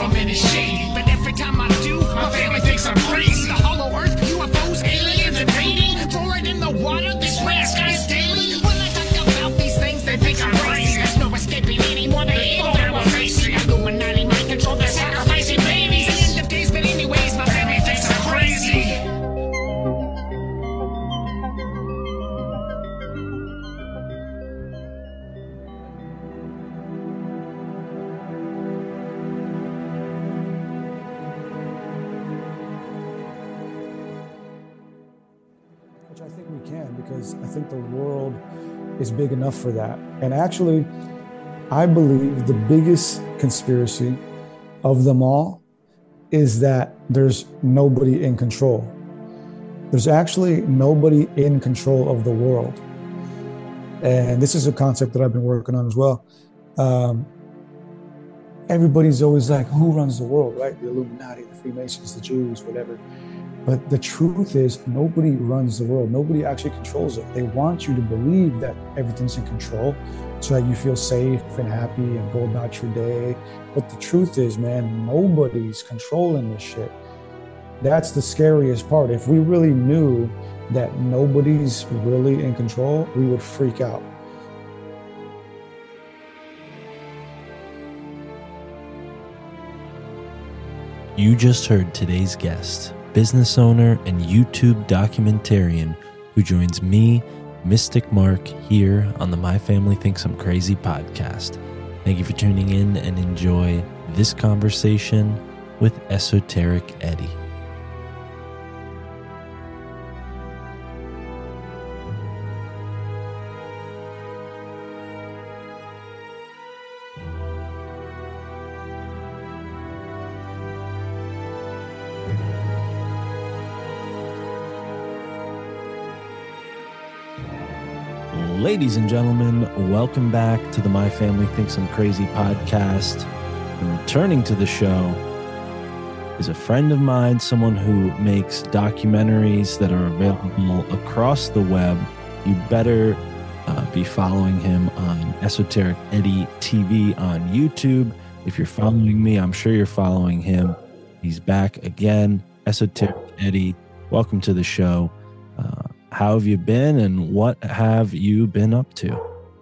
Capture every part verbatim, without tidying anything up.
a minute shady. But every time I do, my family thinks I'm crazy. The hollow earth, U F Os, aliens invading, fluoride in the water, this rare skies daily. When I talk about these things, they think I'm crazy. There's no escaping anymore, the evil that we're facing. Illuminati mind control, they're sacrificing babies. The end of days, but anyways, my family thinks I'm crazy. Which I think we can, because I think the world is big enough for that. And actually, I believe the biggest conspiracy of them all is that there's nobody in control. There's actually nobody in control of the world. And this is a concept that I've been working on as well. Um, everybody's always like, who runs the world, right? The Illuminati, the Freemasons, the Jews, whatever. But the truth is, nobody runs the world. Nobody actually controls it. They want you to believe that everything's in control so that you feel safe and happy and go about your day. But the truth is, man, nobody's controlling this shit. That's the scariest part. If we really knew that nobody's really in control, we would freak out. You just heard today's guest, business owner and YouTube documentarian who joins me, Mystic Mark, here on the My Family Thinks I'm Crazy podcast. Thank you for tuning in and enjoy this conversation with Esoteric Eddie. Ladies and gentlemen, welcome back to the My Family Thinks I'm Crazy podcast. And returning to the show is a friend of mine, someone who makes documentaries that are available across the web. You better uh, be following him on Esoteric Eddie T V on YouTube. If you're following me, I'm sure you're following him. He's back again. Esoteric Eddie, welcome to the show. Uh, How have you been, and what have you been up to?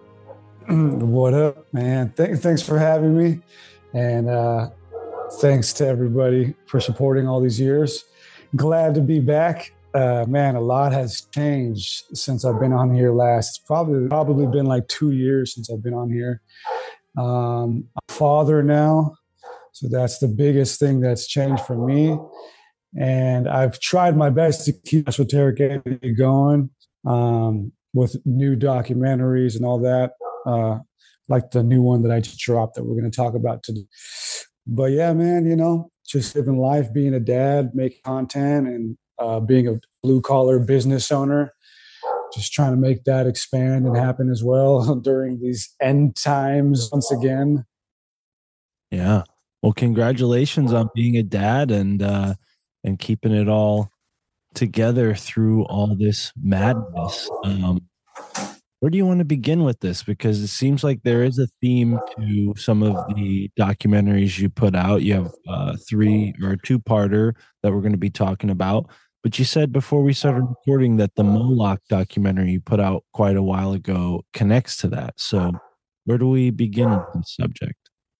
What up, man? Th- thanks for having me. And uh, thanks to everybody for supporting all these years. Glad to be back. Uh, man, a lot has changed since I've been on here last. It's probably, probably been like two years since I've been on here. Um, I'm a father now, so that's the biggest thing that's changed for me. And I've tried my best to keep Esoteric Eddie going um, with new documentaries and all that, uh, like the new one that I just dropped that we're going to talk about today. But yeah, man, you know, just living life, being a dad, making content, and uh, being a blue-collar business owner, just trying to make that expand and happen as well during these end times once again. Yeah. Well, congratulations on being a dad and uh, and keeping it all together through all this madness. Um, where do you want to begin with this? Because it seems like there is a theme to some of the documentaries you put out. You have uh, three or a two-parter that we're going to be talking about. But you said before we started recording that the Moloch documentary you put out quite a while ago connects to that. So where do we begin with this subject?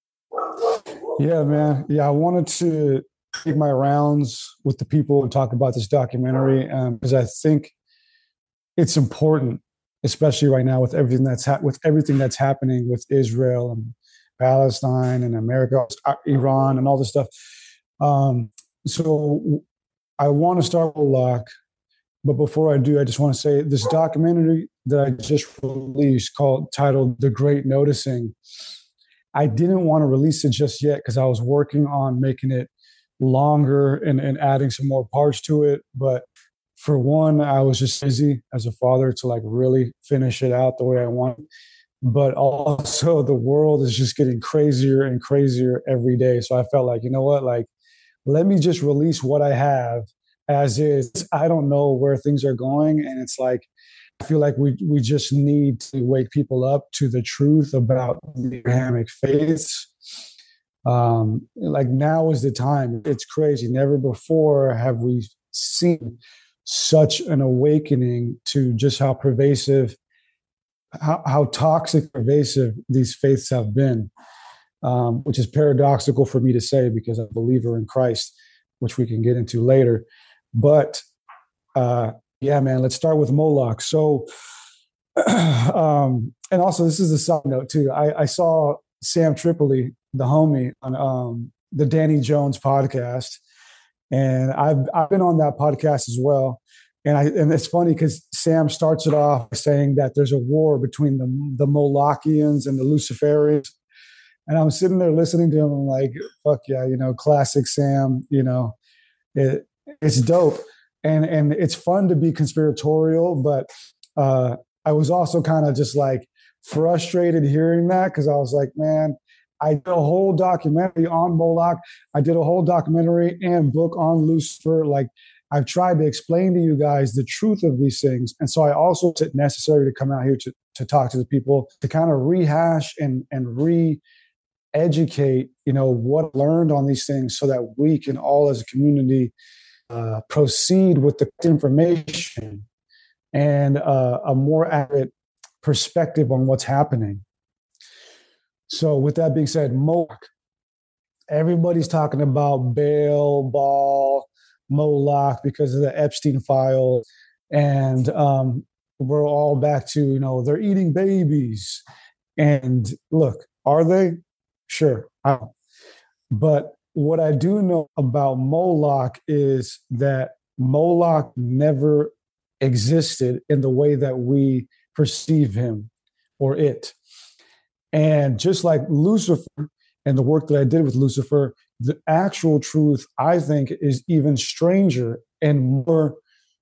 Yeah, man. Yeah, I wanted to take my rounds with the people and talk about this documentary because um, I think it's important, especially right now with everything that's ha- with everything that's happening with Israel and Palestine and America, Iran, and all this stuff. Um, so I want to start with Locke, but before I do, I just want to say this documentary that I just released called titled "The Great Noticing." I didn't want to release it just yet because I was working on making it longer and, and adding some more parts to it. But for one, I was just busy as a father to like really finish it out the way I want. But also the world is just getting crazier and crazier every day. So I felt like, you know what, like, let me just release what I have as is. I don't know where things are going. And it's like, I feel like we we just need to wake people up to the truth about the Abrahamic faiths. Um, like now is the time. It's crazy. Never before have we seen such an awakening to just how pervasive, how, how toxic, pervasive these faiths have been, um, which is paradoxical for me to say because I'm a believer in Christ, which we can get into later. But uh, yeah, man, let's start with Moloch. So, um, and also this is a side note too. I, I saw Sam Tripoli, the homie, on um, the Danny Jones podcast, and I've I've been on that podcast as well. And I and it's funny because Sam starts it off saying that there's a war between the the Molochians and the Luciferians, and I'm sitting there listening to him. I'm like, fuck yeah, you know, classic Sam. You know, it, it's dope, and and it's fun to be conspiratorial, but uh, I was also kind of just like frustrated hearing that because I was like, man, I did a whole documentary on Moloch. I did a whole documentary and book on Lucifer. Like, I've tried to explain to you guys the truth of these things. And so I also felt it necessary to come out here to, to talk to the people, to kind of rehash and, and re-educate, you know, what I learned on these things so that we can all as a community uh, proceed with the information and uh, a more accurate perspective on what's happening. So with that being said, Moloch, everybody's talking about Baal, Baal, Moloch because of the Epstein file. And um, we're all back to, you know, they're eating babies. And look, are they? Sure. I don't. But what I do know about Moloch is that Moloch never existed in the way that we perceive him or it. And just like Lucifer and the work that I did with Lucifer, the actual truth, I think, is even stranger and more,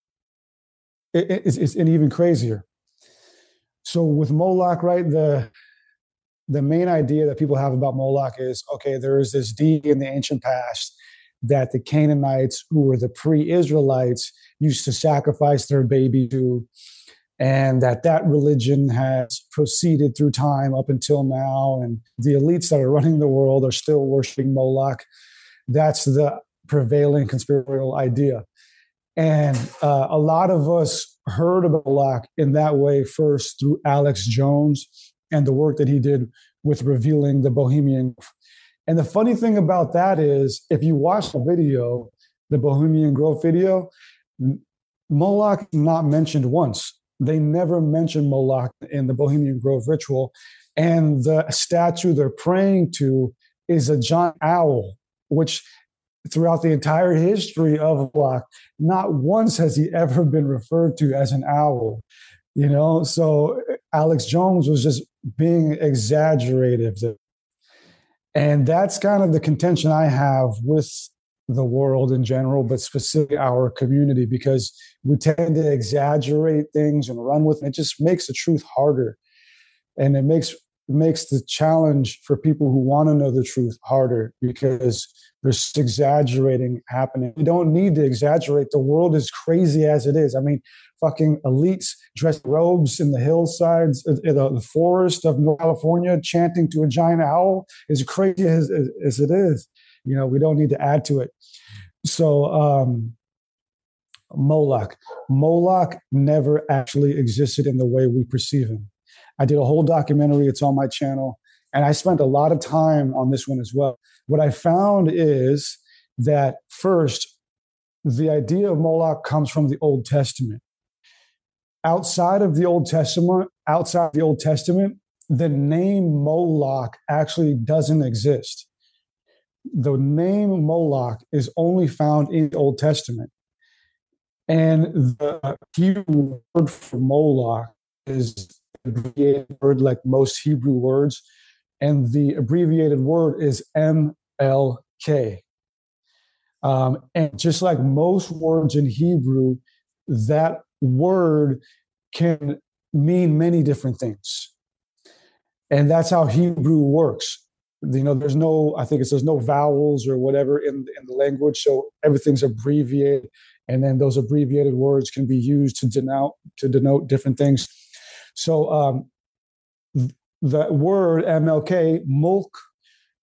it's, it's and even crazier. So with Moloch, right, the, the main idea that people have about Moloch is, okay, there is this deity in the ancient past that the Canaanites, who were the pre-Israelites, used to sacrifice their baby to, and that that religion has proceeded through time up until now, and the elites that are running the world are still worshiping Moloch. That's the prevailing conspiratorial idea. And uh, a lot of us heard about Moloch in that way first through Alex Jones and the work that he did with revealing the Bohemian. And the funny thing about that is, if you watch the video, the Bohemian Grove video, Moloch not mentioned once. They never mention Moloch in the Bohemian Grove ritual. And the statue they're praying to is a giant owl, which throughout the entire history of Moloch, not once has he ever been referred to as an owl. You know, so Alex Jones was just being exaggerative. And that's kind of the contention I have with the world in general, but specifically our community, because we tend to exaggerate things and run with it. It just makes the truth harder. And it makes makes the challenge for people who want to know the truth harder because there's exaggerating happening. We don't need to exaggerate. The world is crazy as it is. I mean, fucking elites dressed robes in the hillsides, in the, the forest of North California, chanting to a giant owl is crazy as, as, as it is. You know, we don't need to add to it. So, um, Moloch. Moloch never actually existed in the way we perceive him. I did a whole documentary. It's on my channel. And I spent a lot of time on this one as well. What I found is that first, the idea of Moloch comes from the Old Testament. Outside of the Old Testament, outside of the Old Testament, the name Moloch actually doesn't exist. The name Moloch is only found in the Old Testament. And the Hebrew word for Moloch is an abbreviated word like most Hebrew words. And the abbreviated word is M L K. Um, and just like most words in Hebrew, that word can mean many different things. And that's how Hebrew works. You know, there's no, I think it says no vowels or whatever in, in the language. So everything's abbreviated. And then those abbreviated words can be used to denote, to denote different things. So um, the word M L K, mulk,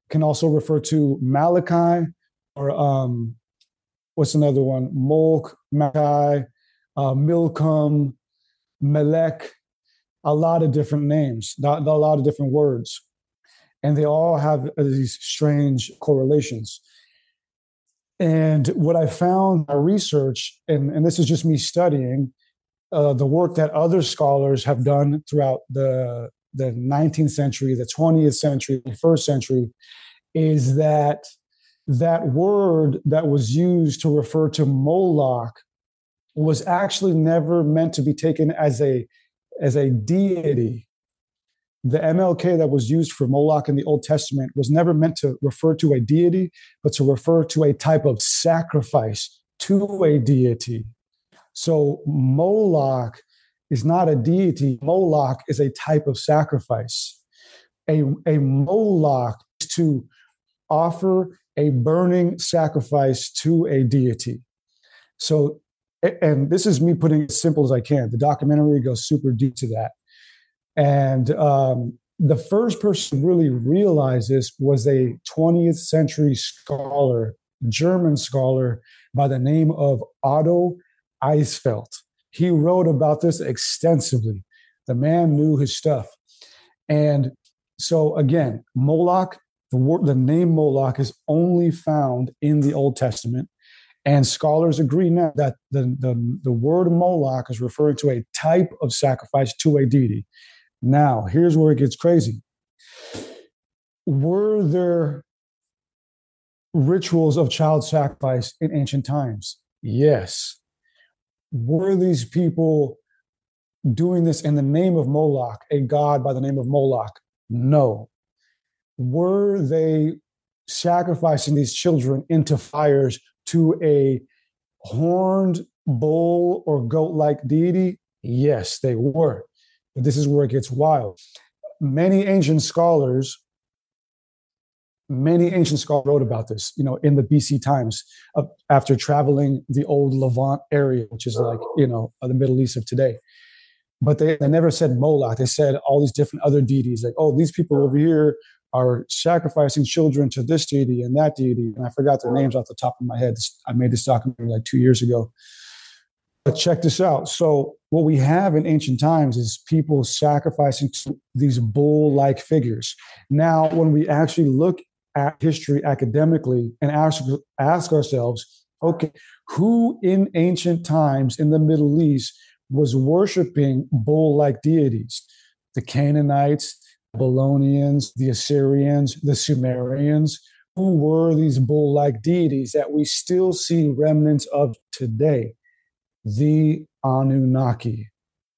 can also refer to Malachi, or um, what's another one? Molch, Malachi, uh, Milcom, Melech, a lot of different names, a lot of different words. And they all have these strange correlations. And what I found in my research, and, and this is just me studying, uh, the work that other scholars have done throughout the, the nineteenth century, the twentieth century, the first century, is that that word that was used to refer to Moloch was actually never meant to be taken as a, as a deity. The M L K that was used for Moloch in the Old Testament was never meant to refer to a deity, but to refer to a type of sacrifice to a deity. So Moloch is not a deity. Moloch is a type of sacrifice. A, a Moloch is to offer a burning sacrifice to a deity. So, and this is me putting it as simple as I can. The documentary goes super deep to that. And um, the first person to really realize this was a twentieth century scholar, German scholar by the name of Otto Eisfeld. He wrote about this extensively. The man knew his stuff. And so again, Moloch, the, word, the name Moloch is only found in the Old Testament. And scholars agree now that the, the, the word Moloch is referring to a type of sacrifice to a deity. Now, here's where it gets crazy. Were there rituals of child sacrifice in ancient times? Yes. Were these people doing this in the name of Moloch, a god by the name of Moloch? No. Were they sacrificing these children into fires to a horned bull or goat-like deity? Yes, they were. But this is where it gets wild. Many ancient scholars, many ancient scholars wrote about this, you know, in the B C times, uh, after traveling the old Levant area, which is like, you know, the Middle East of today. But they, they never said Moloch. They said all these different other deities, like, oh, these people over here are sacrificing children to this deity and that deity. And I forgot their names off the top of my head. I made this documentary like two years ago. But check this out. So what we have in ancient times is people sacrificing to these bull-like figures. Now, when we actually look at history academically and ask, ask ourselves, okay, who in ancient times in the Middle East was worshiping bull-like deities? The Canaanites, the Babylonians, the Assyrians, the Sumerians. Who were these bull-like deities that we still see remnants of today? The Anunnaki.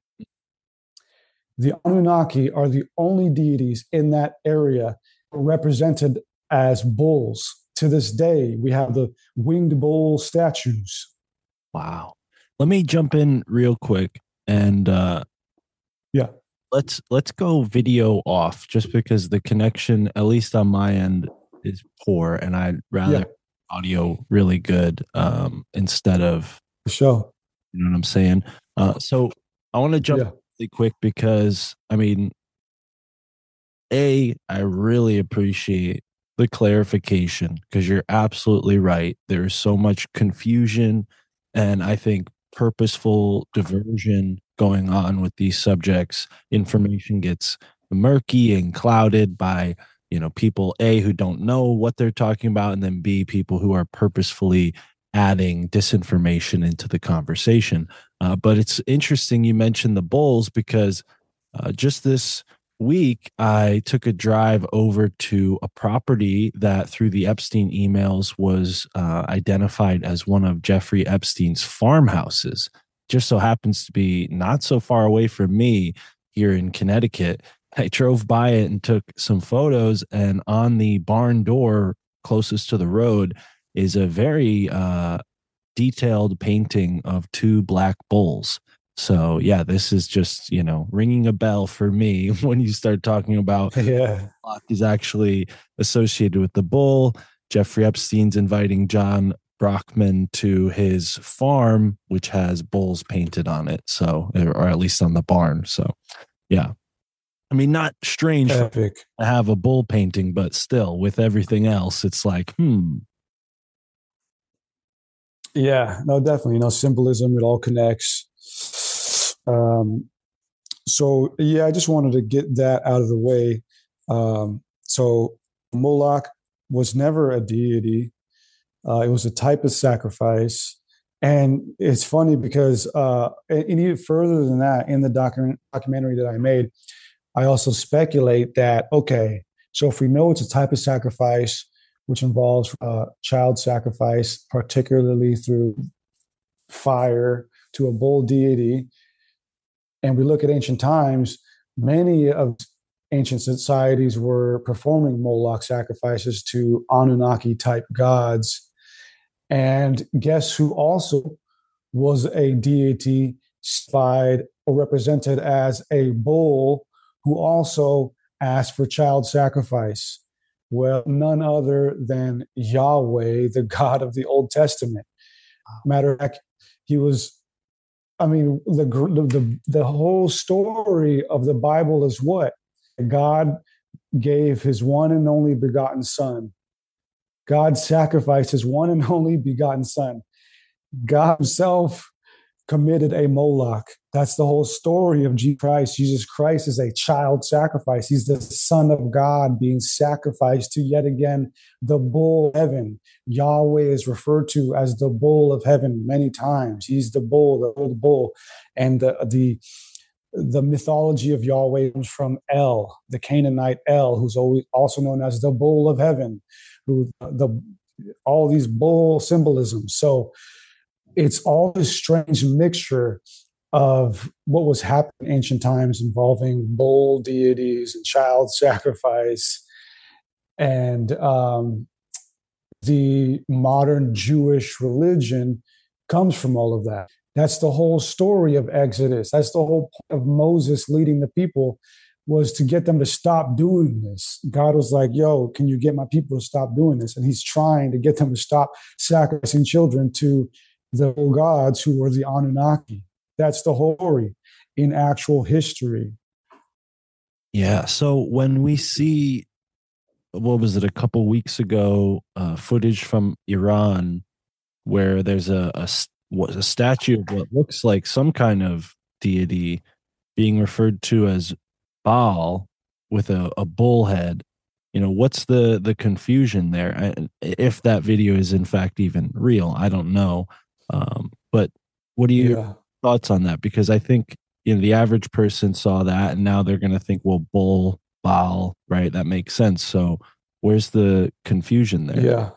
The Anunnaki are the only deities in that area represented as bulls. To this day, we have the winged bull statues. Wow. Let me jump in real quick and uh, yeah, let's let's go video off, just because the connection, at least on my end, is poor, and I'd rather yeah. audio really good um, instead of For sure. You know what I'm saying? Uh, so I want to jump yeah. really quick because, I mean, A, I really appreciate the clarification, because you're absolutely right. There's so much confusion and I think purposeful diversion going on with these subjects. Information gets murky and clouded by, you know, people, A, who don't know what they're talking about, and then B, people who are purposefully adding disinformation into the conversation. Uh, but it's interesting you mentioned the bulls, because uh, just this week I took a drive over to a property that through the Epstein emails was uh, identified as one of Jeffrey Epstein's farmhouses. Just so happens to be not so far away from me here in Connecticut. I drove by it and took some photos, and on the barn door closest to the road is a very uh, detailed painting of two black bulls. So yeah, this is just, you know, ringing a bell for me when you start talking about yeah. what is actually associated with the bull. Jeffrey Epstein's inviting John Brockman to his farm, which has bulls painted on it. So, or at least on the barn. So yeah. I mean, not strange for Epic. to have a bull painting, but still, with everything else, it's like, hmm. Yeah, no, definitely. You know, symbolism, it all connects. Um, so, yeah, I just wanted to get that out of the way. Um, so, Moloch was never a deity, uh, it was a type of sacrifice. And it's funny because, uh, and even further than that, in the document, documentary that I made, I also speculate that, okay, so if we know it's a type of sacrifice, which involves uh, child sacrifice, particularly through fire to a bull deity, and we look at ancient times, many of ancient societies were performing Moloch sacrifices to Anunnaki type gods. And guess who also was a deity spied or represented as a bull who also asked for child sacrifice? Well, none other than Yahweh, the God of the Old Testament. Matter of fact, he was, I mean, the, the, the whole story of the Bible is what? God gave his one and only begotten son. God sacrificed his one and only begotten son. God himself committed a Moloch. That's the whole story of Jesus Christ. Jesus Christ is a child sacrifice. He's the Son of God being sacrificed to yet again the bull of heaven. Yahweh is referred to as the bull of heaven many times. He's the bull, the old bull. And the, the, the mythology of Yahweh comes from El, the Canaanite El, who's always also known as the bull of heaven, who the all these bull symbolisms. So it's all this strange mixture of what was happening in ancient times involving bull deities and child sacrifice, and um, the modern Jewish religion comes from all of that. That's the whole story of Exodus. That's the whole point of Moses leading the people, was to get them to stop doing this. God was like, yo, can you get my people to stop doing this? And he's trying to get them to stop sacrificing children to the gods who were the Anunnaki. That's the whole story in actual history. Yeah. So when we see, what was it, a couple weeks ago, uh, footage from Iran where there's a, a, what, a statue of what looks like some kind of deity being referred to as Baal with a, a bull head, you know, what's the, the confusion there? I, if that video is in fact even real, I don't know. Um, but what are your yeah. thoughts on that? Because I think, you know, the average person saw that and now they're going to think, well, bull, Baal, right? That makes sense. So where's the confusion there? Yeah.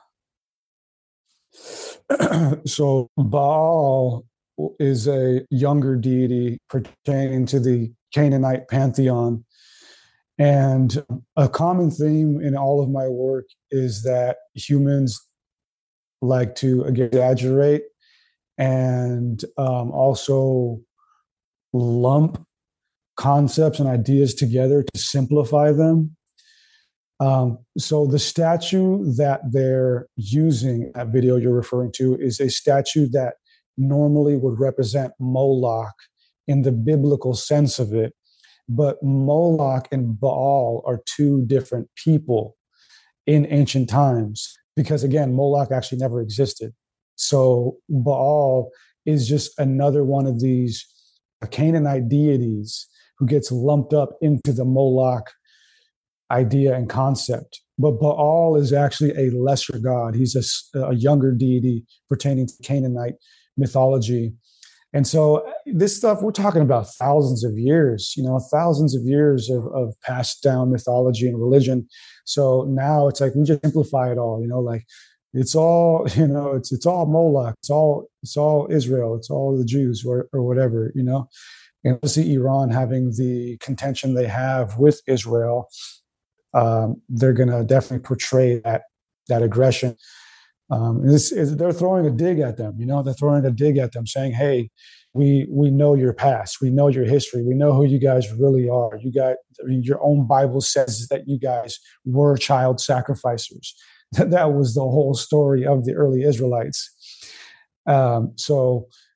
So Baal is a younger deity pertaining to the Canaanite pantheon. And a common theme in all of my work is that humans like to exaggerate and um, also lump concepts and ideas together to simplify them. Um, so the statue that they're using, that video you're referring to, is a statue that normally would represent Moloch in the biblical sense of it. But Moloch and Baal are two different people in ancient times, because again, Moloch actually never existed. So Baal is just another one of these Canaanite deities who gets lumped up into the Moloch idea and concept. But Baal is actually a lesser god. He's a, a younger deity pertaining to Canaanite mythology. And so this stuff, we're talking about thousands of years, you know, thousands of years of, of passed down mythology and religion. So now it's like we just simplify it all, you know, like it's all, you know, it's it's all Moloch, it's all it's all Israel, it's all the Jews or, or whatever, you know. And we see Iran having the contention they have with Israel. Um, they're going to definitely portray that that aggression. Um, this is, they're throwing a dig at them, you know, they're throwing a dig at them saying, hey, we we know your past. We know your history. We know who you guys really are. You got, I mean, your own Bible says that you guys were child sacrificers. That was the whole story of the early Israelites. Um, so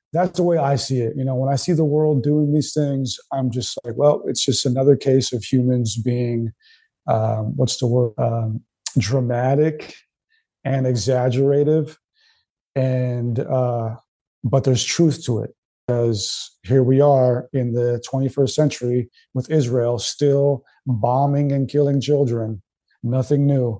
that's the way I see it. You know, when I see the world doing these things, I'm just like, well, it's just another case of humans being, um, what's the word, um, dramatic and exaggerative. And, uh, but there's truth to it, because here we are in the twenty-first century with Israel still bombing and killing children. Nothing new.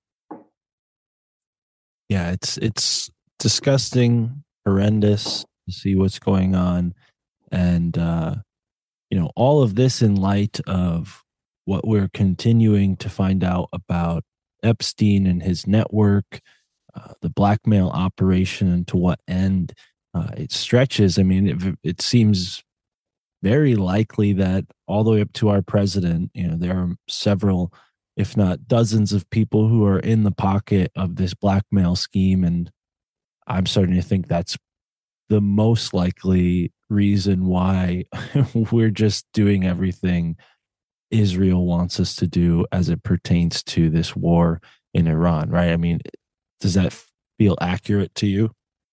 Yeah, it's it's disgusting, horrendous to see what's going on. And uh, you know, all of this in light of what we're continuing to find out about Epstein and his network, uh, the blackmail operation, and to what end uh, it stretches. I mean, it, it seems very likely that all the way up to our president, you know, there are several, if not dozens of people who are in the pocket of this blackmail scheme. And I'm starting to think that's the most likely reason why we're just doing everything Israel wants us to do as it pertains to this war in Iran, right? I mean, does that feel accurate to you?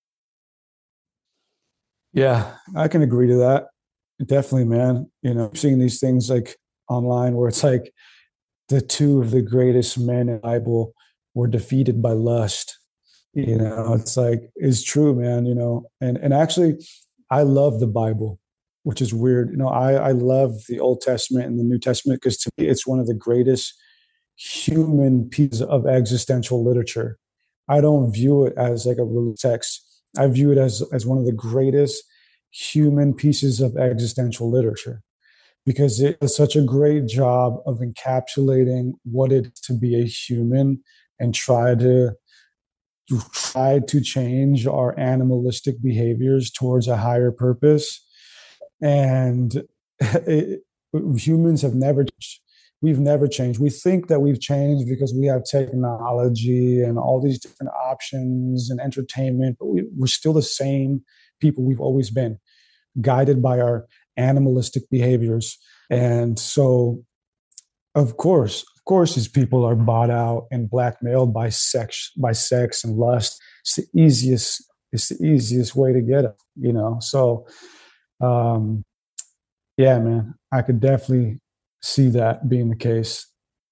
Yeah, I can agree to that. Definitely, man. You know, seeing these things like online where it's like the two of the greatest men in the Bible were defeated by lust. You know, it's like, it's true, man, you know, and, and actually I love the Bible, which is weird. You know, I, I love the Old Testament and the New Testament because to me, it's one of the greatest human pieces of existential literature. I don't view it as like a religious text. I view it as, as one of the greatest human pieces of existential literature because it does such a great job of encapsulating what it is to be a human and try to try to change our animalistic behaviors towards a higher purpose. And it, humans have never changed. We've never changed. We think that we've changed because we have technology and all these different options and entertainment, but we, we're still the same people we've always been, guided by our animalistic behaviors. And so, of course, of course, these people are bought out and blackmailed by sex, by sex and lust. It's the easiest. It's the easiest way to get it, you know. So, um, yeah, man, I could definitely see that being the case.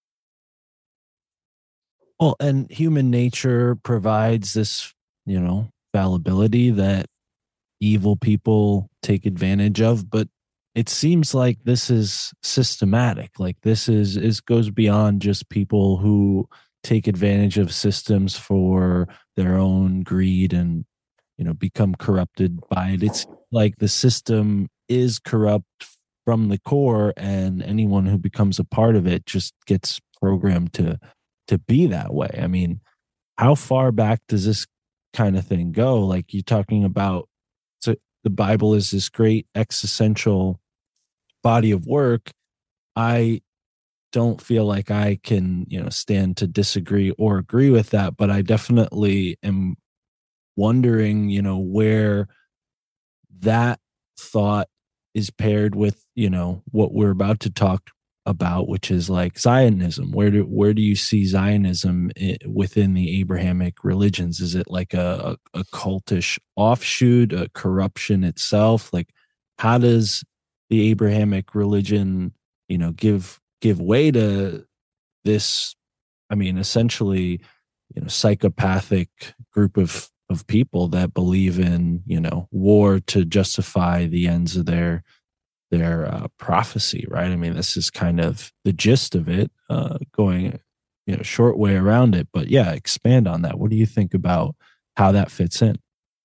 Well, and human nature provides this, you know, fallibility that evil people take advantage of, but it seems like this is systematic. Like this is is goes beyond just people who take advantage of systems for their own greed and, you know, become corrupted by it. It's like the system is corrupt from the core, and anyone who becomes a part of it just gets programmed to to be that way. I mean, how far back does this kind of thing go? Like you're talking about, so the Bible is this great existential body of work. I don't feel like I can, you know, stand to disagree or agree with that, but I definitely am wondering, you know, where that thought is paired with, you know, what we're about to talk about, which is like Zionism. Where do where do you see Zionism within the Abrahamic religions? Is it like a, a, a cultish offshoot, a corruption itself? Like, how does the Abrahamic religion, you know, give give way to this? I mean, essentially, you know, psychopathic group of of people that believe in, you know, war to justify the ends of their their uh, prophecy, right? I mean, this is kind of the gist of it, uh, going, you know, short way around it. But yeah, expand on that. What do you think about how that fits in?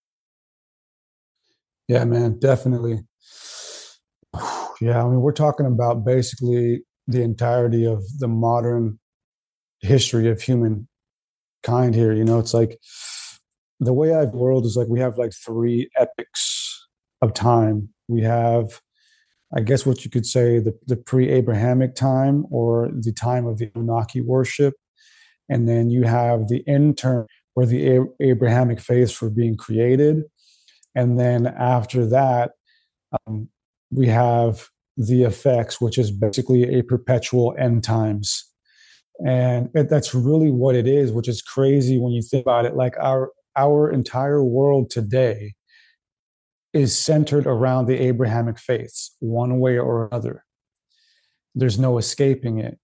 Yeah, man, definitely. Yeah, I mean, we're talking about basically the entirety of the modern history of humankind here. You know, it's like the way I've world is like we have like three epics of time. We have, I guess, what you could say the, the pre-Abrahamic time or the time of the Anunnaki worship. And then you have the interim where the A- Abrahamic faiths were being created. And then after that, um, we have the effects, which is basically a perpetual end times. And it, that's really what it is, which is crazy when you think about it. Like our our entire world today is centered around the Abrahamic faiths, one way or another. There's no escaping it.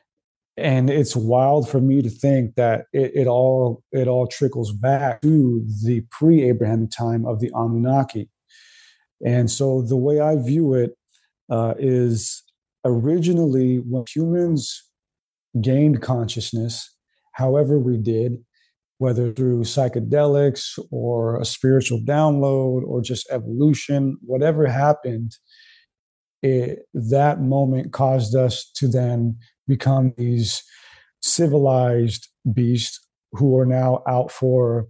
And it's wild for me to think that it, it all it all trickles back to the pre-Abrahamic time of the Anunnaki. And so the way I view it uh, is originally when humans gained consciousness, however we did, whether through psychedelics or a spiritual download or just evolution, whatever happened, it, that moment caused us to then become these civilized beasts who are now out for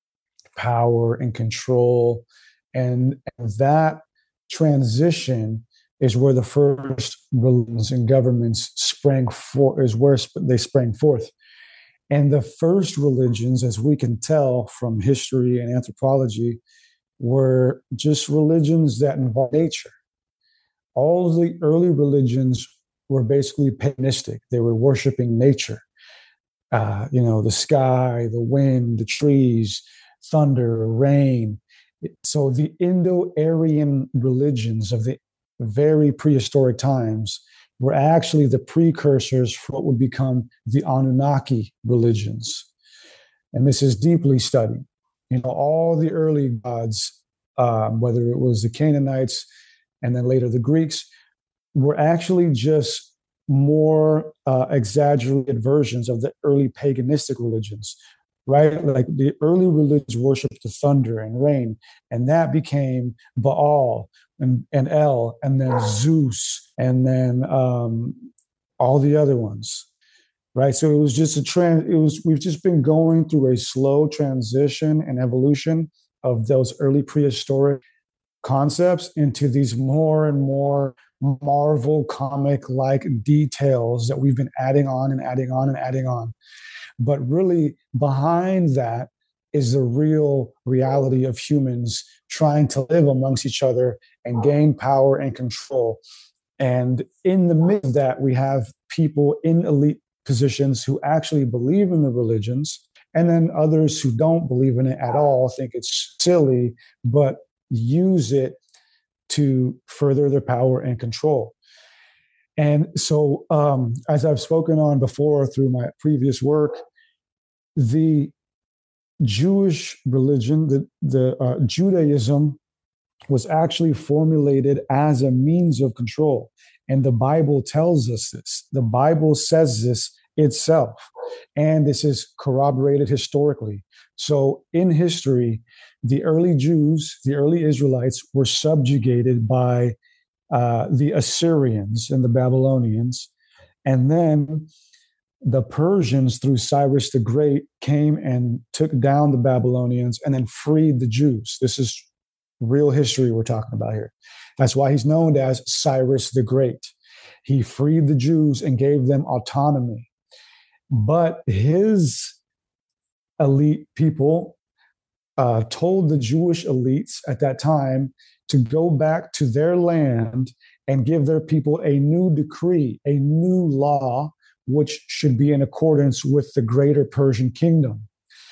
power and control. And that transition is where the first religions and governments sprang forth, is where they sprang forth. And the first religions, as we can tell from history and anthropology, were just religions that involved nature. All of the early religions were basically paganistic. They were worshiping nature. Uh, you know, the sky, the wind, the trees, thunder, rain. So the Indo-Aryan religions of the very prehistoric times were actually the precursors for what would become the Anunnaki religions. And this is deeply studied. You know, all the early gods, um, whether it was the Canaanites and then later the Greeks, were actually just more uh, exaggerated versions of the early paganistic religions, right? Like the early religions worshiped the thunder and rain, and that became Baal and, and El, and then Zeus, and then um, all the other ones, right? So it was just a trend. It was we've just been going through a slow transition and evolution of those early prehistoric concepts into these more and more Marvel comic-like details that we've been adding on and adding on and adding on. But really behind that is the real reality of humans trying to live amongst each other and gain power and control. And in the midst of that, we have people in elite positions who actually believe in the religions, and then others who don't believe in it at all, think it's silly, but use it to further their power and control. And so, um, as I've spoken on before through my previous work, the Jewish religion, the, the uh, Judaism, was actually formulated as a means of control. And the Bible tells us this. The Bible says this itself. And this is corroborated historically. So in history, the early Jews, the early Israelites, were subjugated by uh, the Assyrians and the Babylonians. And then the Persians, through Cyrus the Great, came and took down the Babylonians and then freed the Jews. This is real history we're talking about here. That's why he's known as Cyrus the Great. He freed the Jews and gave them autonomy. But his elite people uh, told the Jewish elites at that time to go back to their land and give their people a new decree, a new law, which should be in accordance with the greater Persian kingdom.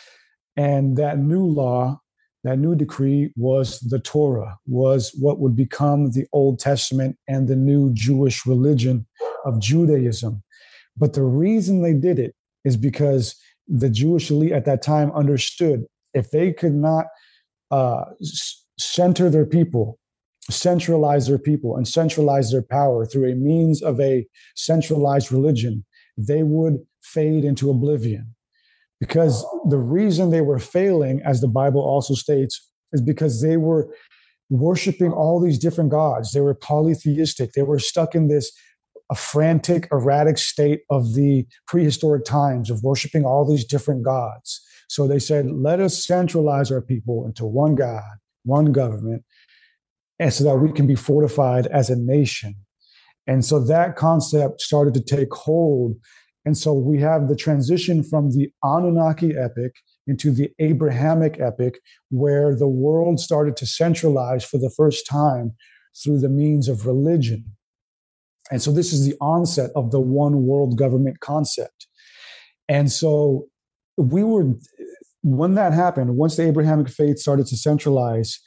And that new law, that new decree was the Torah, was what would become the Old Testament and the new Jewish religion of Judaism. But the reason they did it is because the Jewish elite at that time understood if they could not uh, center their people, centralize their people, and centralize their power through a means of a centralized religion, they would fade into oblivion. Because the reason they were failing, as the Bible also states, is because they were worshiping all these different gods. They were polytheistic. They were stuck in this a frantic, erratic state of the prehistoric times of worshiping all these different gods. So they said, let us centralize our people into one God, one government, and so that we can be fortified as a nation. And so that concept started to take hold. And so we have the transition from the Anunnaki epic into the Abrahamic epic, where the world started to centralize for the first time through the means of religion. And so this is the onset of the one world government concept. And so we were, when that happened, once the Abrahamic faith started to centralize,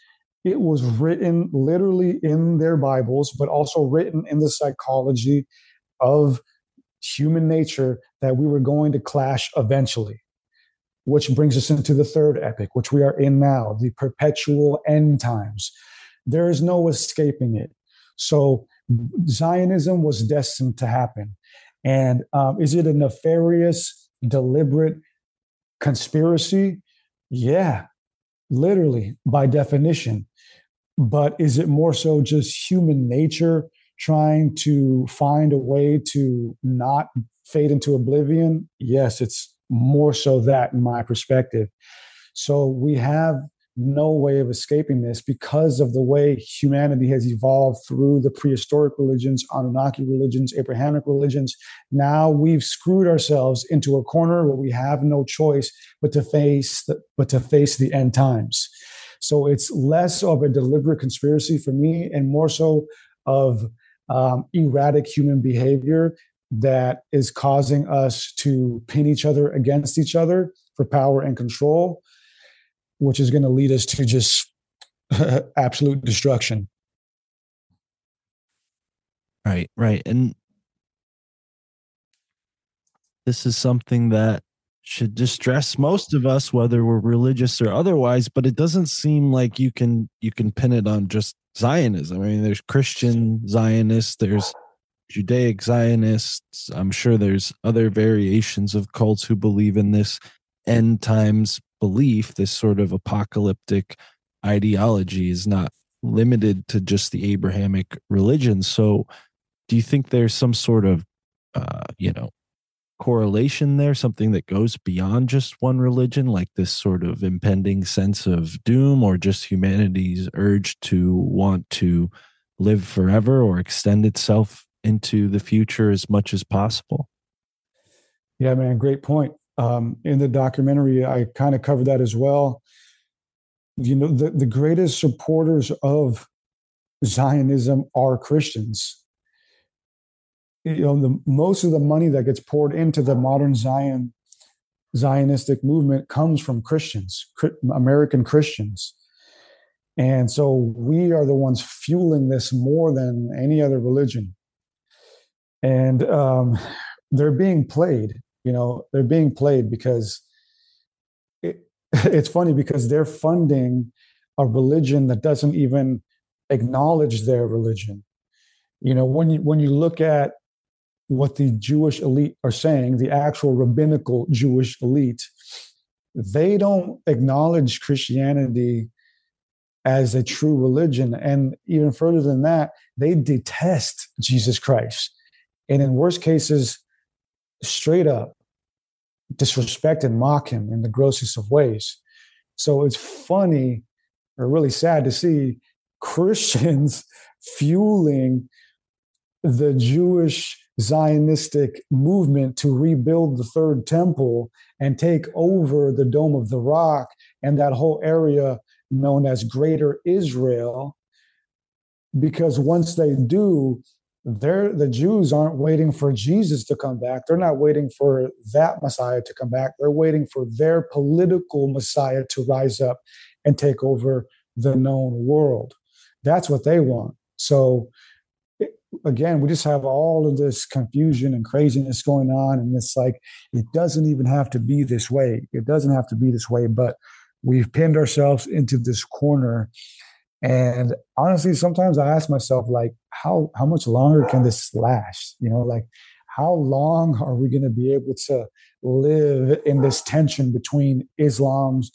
it was written literally in their Bibles, but also written in the psychology of human nature that we were going to clash eventually, which brings us into the third epic, which we are in now, the perpetual end times. There is no escaping it. So Zionism was destined to happen. And um, is it a nefarious, deliberate conspiracy? Yeah, literally, by definition. But is it more so just human nature trying to find a way to not fade into oblivion? Yes, it's more so that in my perspective. So we have no way of escaping this because of the way humanity has evolved through the prehistoric religions, Anunnaki religions, Abrahamic religions. Now we've screwed ourselves into a corner where we have no choice but to face the, but to face the end times. So it's less of a deliberate conspiracy for me and more so of um, erratic human behavior that is causing us to pin each other against each other for power and control, which is going to lead us to just absolute destruction. Right, right. And this is something that should distress most of us, whether we're religious or otherwise, but it doesn't seem like you can you can pin it on just Zionism. I mean, there's Christian Zionists, there's Judaic Zionists. I'm sure there's other variations of cults who believe in this end times belief. This sort of apocalyptic ideology is not limited to just the Abrahamic religion. So do you think there's some sort of, uh, you know, correlation there, something that goes beyond just one religion, like this sort of impending sense of doom, or just humanity's urge to want to live forever or extend itself into the future as much as possible? Yeah, man, great point. Um, in the documentary, I kind of covered that as well. You know, the, the greatest supporters of Zionism are Christians. You know, the most of the money that gets poured into the modern Zion Zionistic movement comes from Christians, American Christians. And so we are the ones fueling this more than any other religion. And um, they're being played, you know, they're being played because it, it's funny because they're funding a religion that doesn't even acknowledge their religion. You know, when you, when you look at what the Jewish elite are saying, the actual rabbinical Jewish elite, they don't acknowledge Christianity as a true religion. And even further than that, they detest Jesus Christ. And in worst cases, straight up disrespect and mock him in the grossest of ways. So it's funny or really sad to see Christians fueling the Jewish Zionistic movement to rebuild the third temple and take over the Dome of the Rock and that whole area known as Greater Israel. Because once they do, they're, the Jews aren't waiting for Jesus to come back. They're not waiting for that Messiah to come back. They're waiting for their political Messiah to rise up and take over the known world. That's what they want. So again, we just have all of this confusion and craziness going on. And it's like, it doesn't even have to be this way. It doesn't have to be this way, but we've pinned ourselves into this corner. And honestly, sometimes I ask myself, like, how, how much longer can this last? You know, like, how long are we going to be able to live in this tension between Islam's,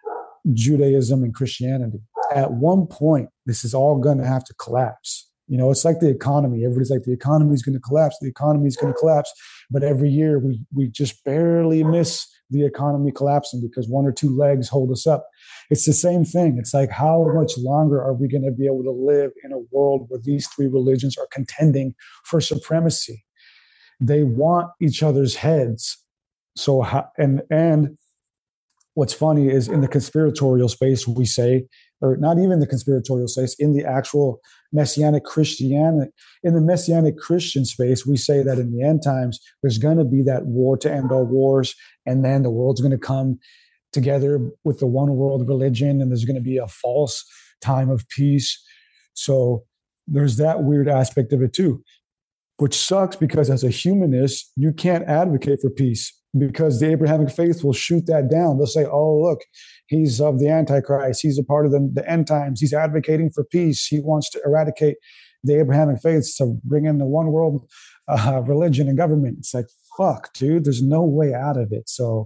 Judaism, and Christianity? At one point, this is all going to have to collapse. You know, it's like the economy. Everybody's like, the economy is going to collapse. The economy is going to collapse. But every year we we just barely miss the economy collapsing because one or two legs hold us up. It's the same thing. It's like, how much longer are we going to be able to live in a world where these three religions are contending for supremacy? They want each other's heads. So, how, and and what's funny is in the conspiratorial space, we say, or not even the conspiratorial space, in the actual Messianic Christianity, in the Messianic Christian space, we say that in the end times, there's going to be that war to end all wars, and then the world's going to come together with the one world religion, and there's going to be a false time of peace. So there's that weird aspect of it too, which sucks because as a humanist, you can't advocate for peace because the Abrahamic faith will shoot that down. They'll say, oh, look, he's of the Antichrist. He's a part of the, the end times. He's advocating for peace. He wants to eradicate the Abrahamic faith to bring in the one world uh, religion and government. It's like, fuck, dude, there's no way out of it. So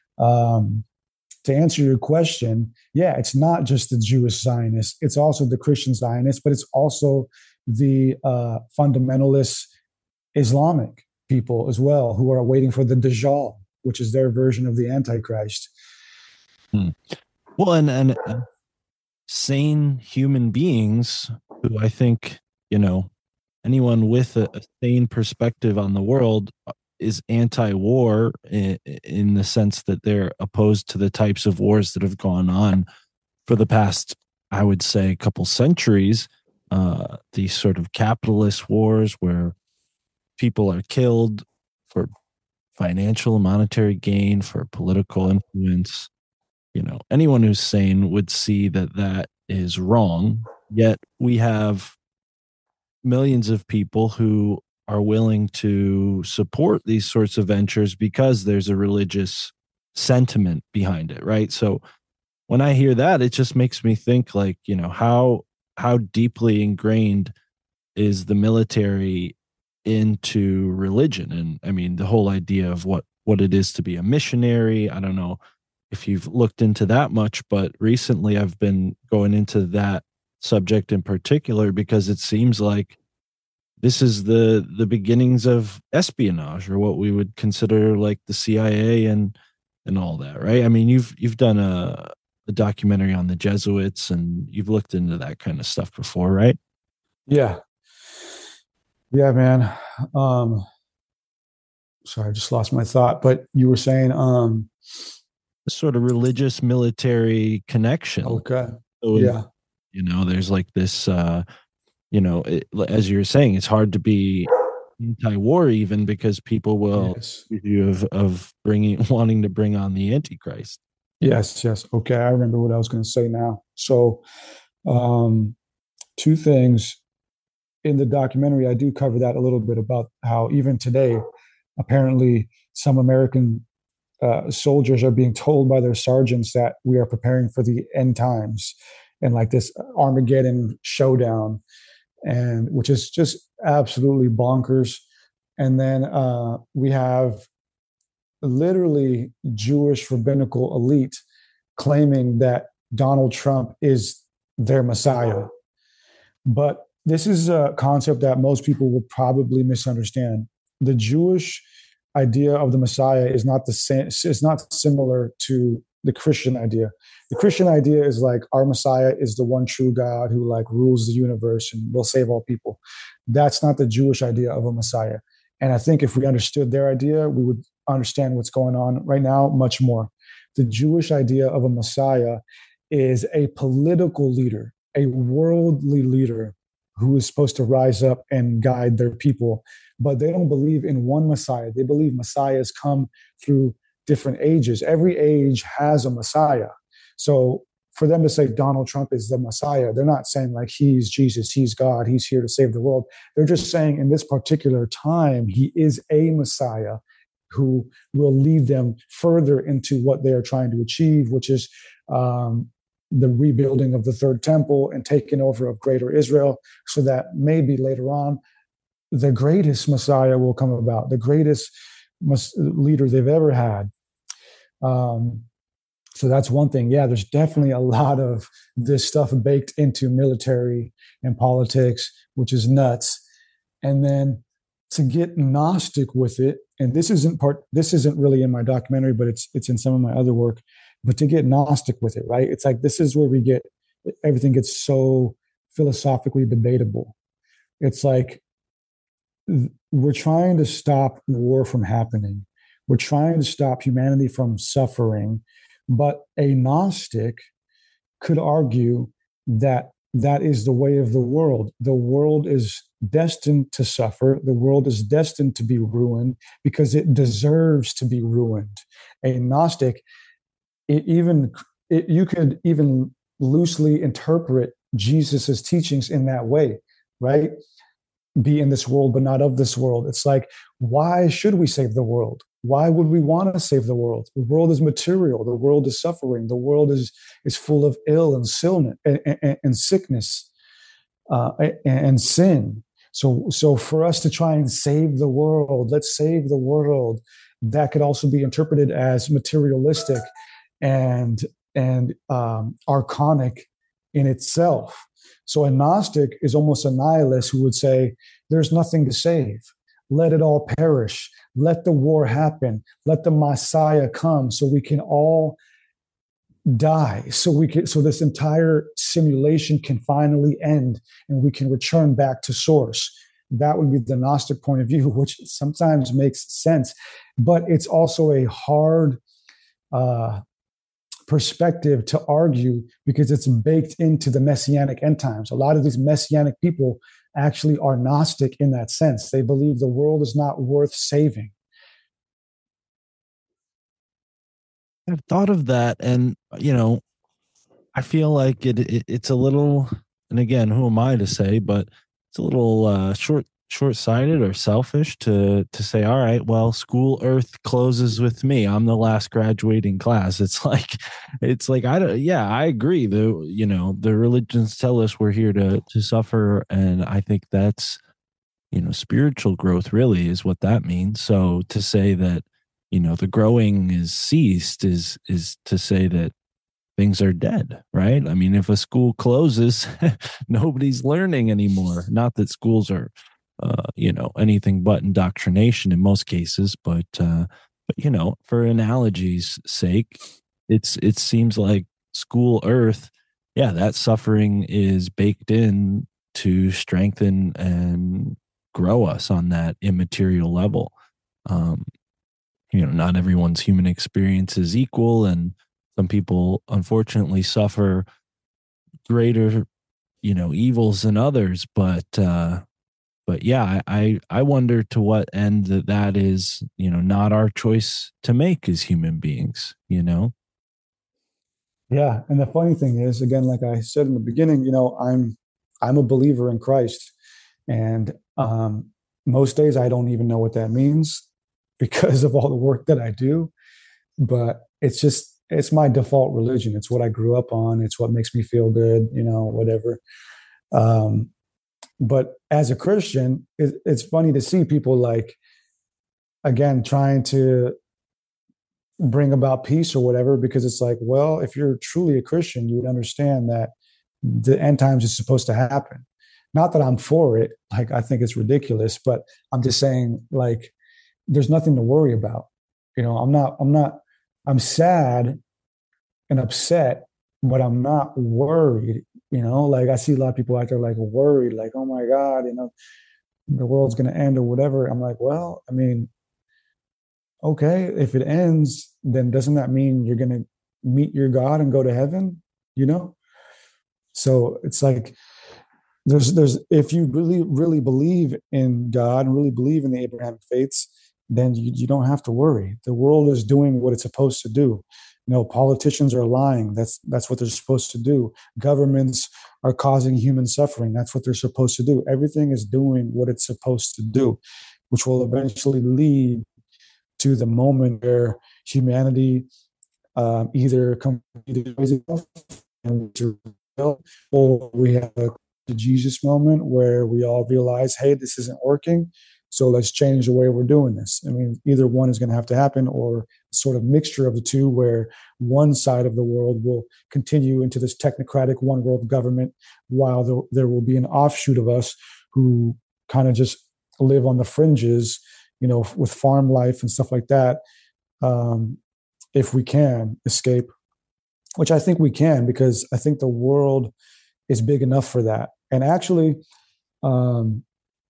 um, to answer your question, yeah, it's not just the Jewish Zionists. It's also the Christian Zionists, but it's also the uh, fundamentalist Islamic people as well who are waiting for the Dajjal, which is their version of the Antichrist. Hmm. Well, and, and uh, sane human beings who I think, you know, anyone with a, a sane perspective on the world is anti-war in, in the sense that they're opposed to the types of wars that have gone on for the past, I would say, couple centuries. Uh, these sort of capitalist wars where people are killed for financial, monetary gain, for political influence. You know, anyone who's sane would see that that is wrong. Yet we have millions of people who are willing to support these sorts of ventures because there's a religious sentiment behind it, right? So when I hear that, it just makes me think, like, you know, how how deeply ingrained is the military into religion? And I mean, the whole idea of what what it is to be a missionary. I don't know if you've looked into that much, but recently I've been going into that subject in particular because it seems like this is the the beginnings of espionage, or what we would consider like the C I A and and all that, right? I mean, you've you've done a, a documentary on the Jesuits, and you've looked into that kind of stuff before, right? Yeah. Yeah, man. Um, sorry, I just lost my thought. But you were saying, um, sort of religious military connection. Okay. So, yeah. You know, there's like this. Uh, you know, it, as you were saying, it's hard to be anti-war even because people will yes. accuse you of of bringing wanting to bring on the Antichrist. Yes. Yes. Okay. I remember what I was going to say now. So, um, two things. In the documentary, I do cover that a little bit about how even today, apparently, some American uh, soldiers are being told by their sergeants that we are preparing for the end times and like this Armageddon showdown, and which is just absolutely bonkers. And then uh, we have literally Jewish rabbinical elite claiming that Donald Trump is their Messiah. But this is a concept that most people will probably misunderstand. The Jewish idea of the Messiah is not the same. It's not similar to the Christian idea. The Christian idea is like our Messiah is the one true God who like rules the universe and will save all people. That's not the Jewish idea of a Messiah. And I think if we understood their idea, we would understand what's going on right now much more. The Jewish idea of a Messiah is a political leader, a worldly leader who is supposed to rise up and guide their people. But they don't believe in one Messiah. They believe Messiahs come through different ages. Every age has a Messiah. So for them to say Donald Trump is the Messiah, they're not saying like he's Jesus, he's God, he's here to save the world. They're just saying in this particular time, he is a Messiah who will lead them further into what they are trying to achieve, which is um, the rebuilding of the third temple and taking over of greater Israel, so that maybe later on the greatest Messiah will come about, the greatest mus- leader they've ever had. Um, so that's one thing. Yeah, there's definitely a lot of this stuff baked into military and politics, which is nuts. And then to get Gnostic with it, and this isn't part, this isn't really in my documentary, but it's it's in some of my other work. But to get Gnostic with it, right? It's like this is where we get everything gets so philosophically debatable. It's like we're trying to stop war from happening. We're trying to stop humanity from suffering. But a Gnostic could argue that that is the way of the world. The world is destined to suffer. The world is destined to be ruined because it deserves to be ruined. A Gnostic, it even it, you could even loosely interpret Jesus's teachings in that way, right? Be in this world, but not of this world. It's like, why should we save the world? Why would we want to save the world? The world is material. The world is suffering. The world is is full of ill and, silness, and, and, and sickness uh, and, and sin. So, so for us to try and save the world, let's save the world, that could also be interpreted as materialistic and and um, archonic in itself. So a Gnostic is almost a nihilist who would say, there's nothing to save. Let it all perish. Let the war happen. Let the Messiah come so we can all die. So we can, so this entire simulation can finally end and we can return back to source. That would be the Gnostic point of view, which sometimes makes sense, but it's also a hard uh, perspective to argue because it's baked into the messianic end times. A lot of these messianic people actually are Gnostic in that sense. They believe the world is not worth saving. I've thought of that, and you know, I feel like it, it it's a little, and again, who am I to say, but it's a little uh, short short-sighted or selfish to to say, all right, well, school earth closes with me. I'm the last graduating class. It's like, it's like, I don't, yeah, I agree. The, you know, the religions tell us we're here to to suffer. And I think that's, you know, spiritual growth really is what that means. So to say that, you know, the growing is ceased is, is to say that things are dead, right? I mean, if a school closes, nobody's learning anymore. Not that schools are, Uh, you know, anything but indoctrination in most cases, but uh, but you know, for analogy's sake, it's it seems like school earth, yeah, that suffering is baked in to strengthen and grow us on that immaterial level. Um, you know, not everyone's human experience is equal, and some people unfortunately suffer greater, you know, evils than others, but. Uh, But yeah, I I wonder to what end that that is, you know, not our choice to make as human beings, you know? Yeah, and the funny thing is, again, like I said in the beginning, you know, I'm I'm a believer in Christ, and um, most days I don't even know what that means because of all the work that I do. But it's just it's my default religion. It's what I grew up on. It's what makes me feel good, you know, whatever. Um, But as a Christian, it, it's funny to see people like, again, trying to bring about peace or whatever, because it's like, well, if you're truly a Christian, you would understand that the end times is supposed to happen. Not that I'm for it. Like, I think it's ridiculous, but I'm just saying, like, there's nothing to worry about. You know, I'm not, I'm not, I'm sad and upset, but I'm not worried. You know, like I see a lot of people out there like worried, like, oh my God, you know, the world's going to end or whatever. I'm like, well, I mean, okay, if it ends, then doesn't that mean you're going to meet your God and go to heaven? You know? So it's like, there's, there's, if you really, really believe in God and really believe in the Abrahamic faiths, then you, you don't have to worry. The world is doing what it's supposed to do. You know, politicians are lying. That's that's what they're supposed to do. Governments are causing human suffering. That's what they're supposed to do. Everything is doing what it's supposed to do, which will eventually lead to the moment where humanity um, either completely or we have a Jesus moment where we all realize, hey, this isn't working. So let's change the way we're doing this. I mean, either one is going to have to happen, or sort of mixture of the two, where one side of the world will continue into this technocratic one world government, while there, there will be an offshoot of us who kind of just live on the fringes, you know, with farm life and stuff like that. Um, if we can escape, which I think we can, because I think the world is big enough for that. And actually, um,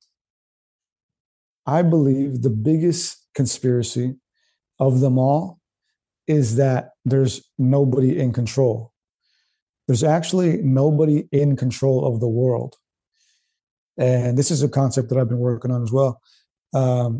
I believe the biggest conspiracy of them all is that there's nobody in control. There's actually nobody in control of the world. And this is a concept that I've been working on as well. Um,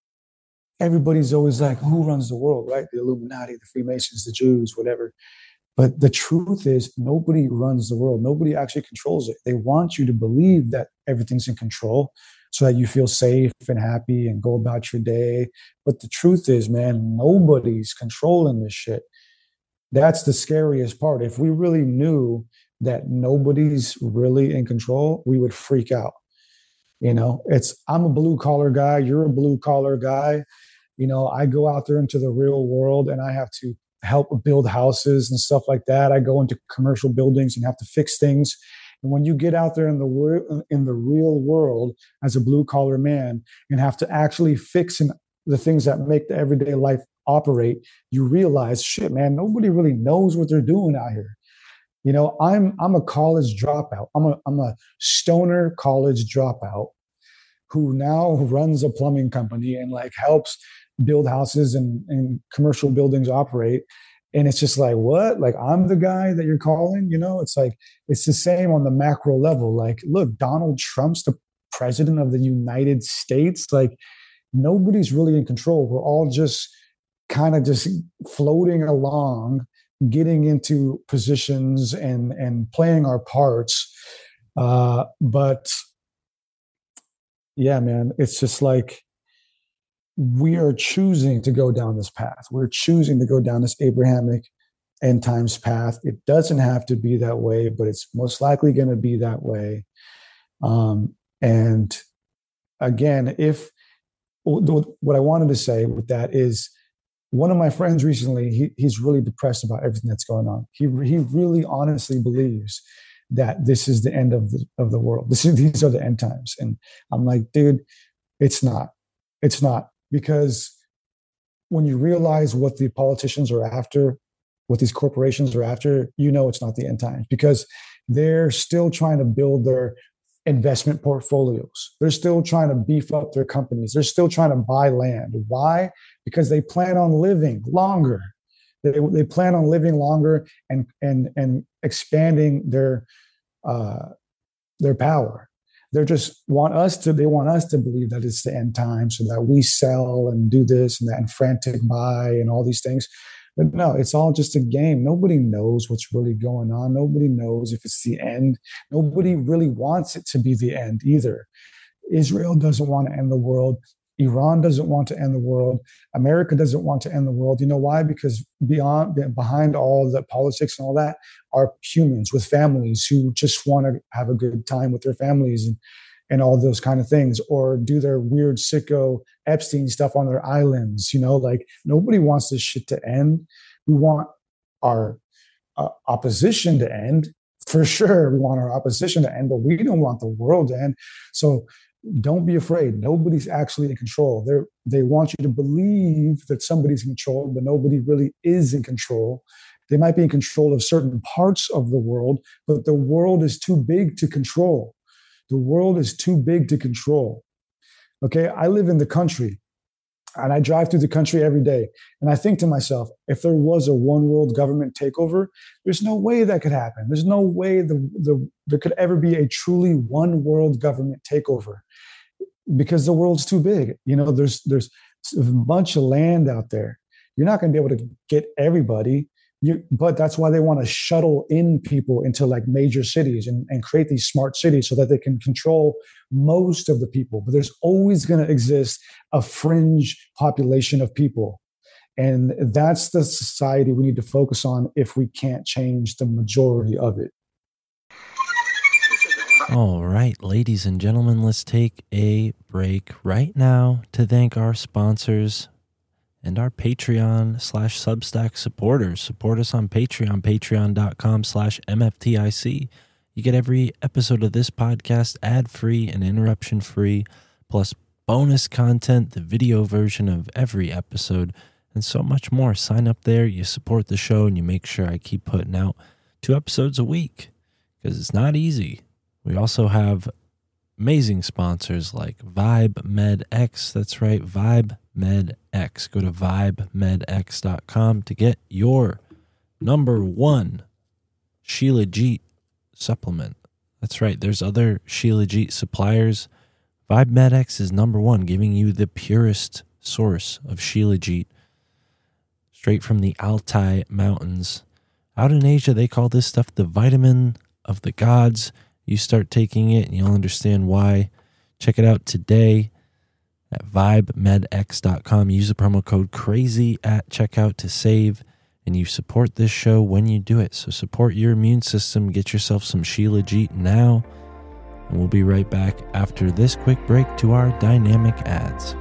everybody's always like, who runs the world, right? The Illuminati, the Freemasons, the Jews, whatever. But the truth is, nobody runs the world. Nobody actually controls it. They want you to believe that everything's in control so that you feel safe and happy and go about your day. But the truth is, man, nobody's controlling this shit. That's the scariest part. If we really knew that nobody's really in control, we would freak out. You know, it's, I'm a blue collar guy. You're a blue collar guy. You know, I go out there into the real world and I have to help build houses and stuff like that. I go into commercial buildings and have to fix things. And when you get out there in the wor- in the real world as a blue collar man and have to actually fix in the things that make the everyday life operate, you realize, shit, man, nobody really knows what they're doing out here. You know, I'm I'm a college dropout. I'm a I'm a stoner college dropout who now runs a plumbing company and like helps build houses and, and commercial buildings operate. And it's just like, what? Like, I'm the guy that you're calling? You know, it's like, it's the same on the macro level. Like, look, Donald Trump's the president of the United States. Like, nobody's really in control. We're all just kind of just floating along, getting into positions and, and playing our parts. Uh, but yeah, man, it's just like, we are choosing to go down this path. We're choosing to go down this Abrahamic end times path. It doesn't have to be that way, but it's most likely going to be that way. Um, and again, if what I wanted to say with that is, one of my friends recently, he, he's really depressed about everything that's going on. He he really honestly believes that this is the end of the of the world. This is, these are the end times. And I'm like, dude, it's not. It's not. Because when you realize what the politicians are after, what these corporations are after, you know it's not the end times, because they're still trying to build their investment portfolios. They're still trying to beef up their companies. They're still trying to buy land. Why? Because they plan on living longer. They, they plan on living longer and and and expanding their uh, their power. They just want us to, they want us to believe that it's the end time so that we sell and do this and that and frantic buy and all these things. But no, it's all just a game. Nobody knows what's really going on. Nobody knows if it's the end. Nobody really wants it to be the end either. Israel doesn't want to end the world. Iran doesn't want to end the world. America doesn't want to end the world. You know why? Because beyond, behind all the politics and all that are humans with families who just want to have a good time with their families and, and all those kind of things, or do their weird sicko Epstein stuff on their islands. You know, like, nobody wants this shit to end. We want our uh, opposition to end. For sure, we want our opposition to end, but we don't want the world to end. So don't be afraid. Nobody's actually in control. They they want you to believe that somebody's in control, but nobody really is in control. They might be in control of certain parts of the world, but the world is too big to control. The world is too big to control. Okay, I live in the country, and I drive through the country every day. And I think to myself, if there was a one world government takeover, there's no way that could happen. There's no way the, the, there could ever be a truly one world government takeover, because the world's too big. You know, there's, there's a bunch of land out there. You're not going to be able to get everybody. You, but that's why they want to shuttle in people into like major cities and, and create these smart cities so that they can control most of the people. But there's always going to exist a fringe population of people. And that's the society we need to focus on if we can't change the majority of it. All right, ladies and gentlemen, let's take a break right now to thank our sponsors and our Patreon slash Substack supporters. Support us on Patreon, patreon.com slash MFTIC. You get every episode of this podcast ad-free and interruption-free, plus bonus content, the video version of every episode, and so much more. Sign up there, you support the show, and you make sure I keep putting out two episodes a week, because it's not easy. We also have amazing sponsors like Vibe Med X. That's right, Vibe Med X. Go to vibe med x dot com to get your number one Shilajit supplement. That's right, there's other Shilajit suppliers. Vibe Med X is number one, giving you the purest source of Shilajit straight from the Altai Mountains Out in Asia, they call this stuff the vitamin of the gods. You start taking it and you'll understand why. Check it out today at vibe med x dot com. Use the promo code CRAZY at checkout to save, and you support this show when you do it. So support your immune system. Get yourself some Shilajit now, and we'll be right back after this quick break to our dynamic ads.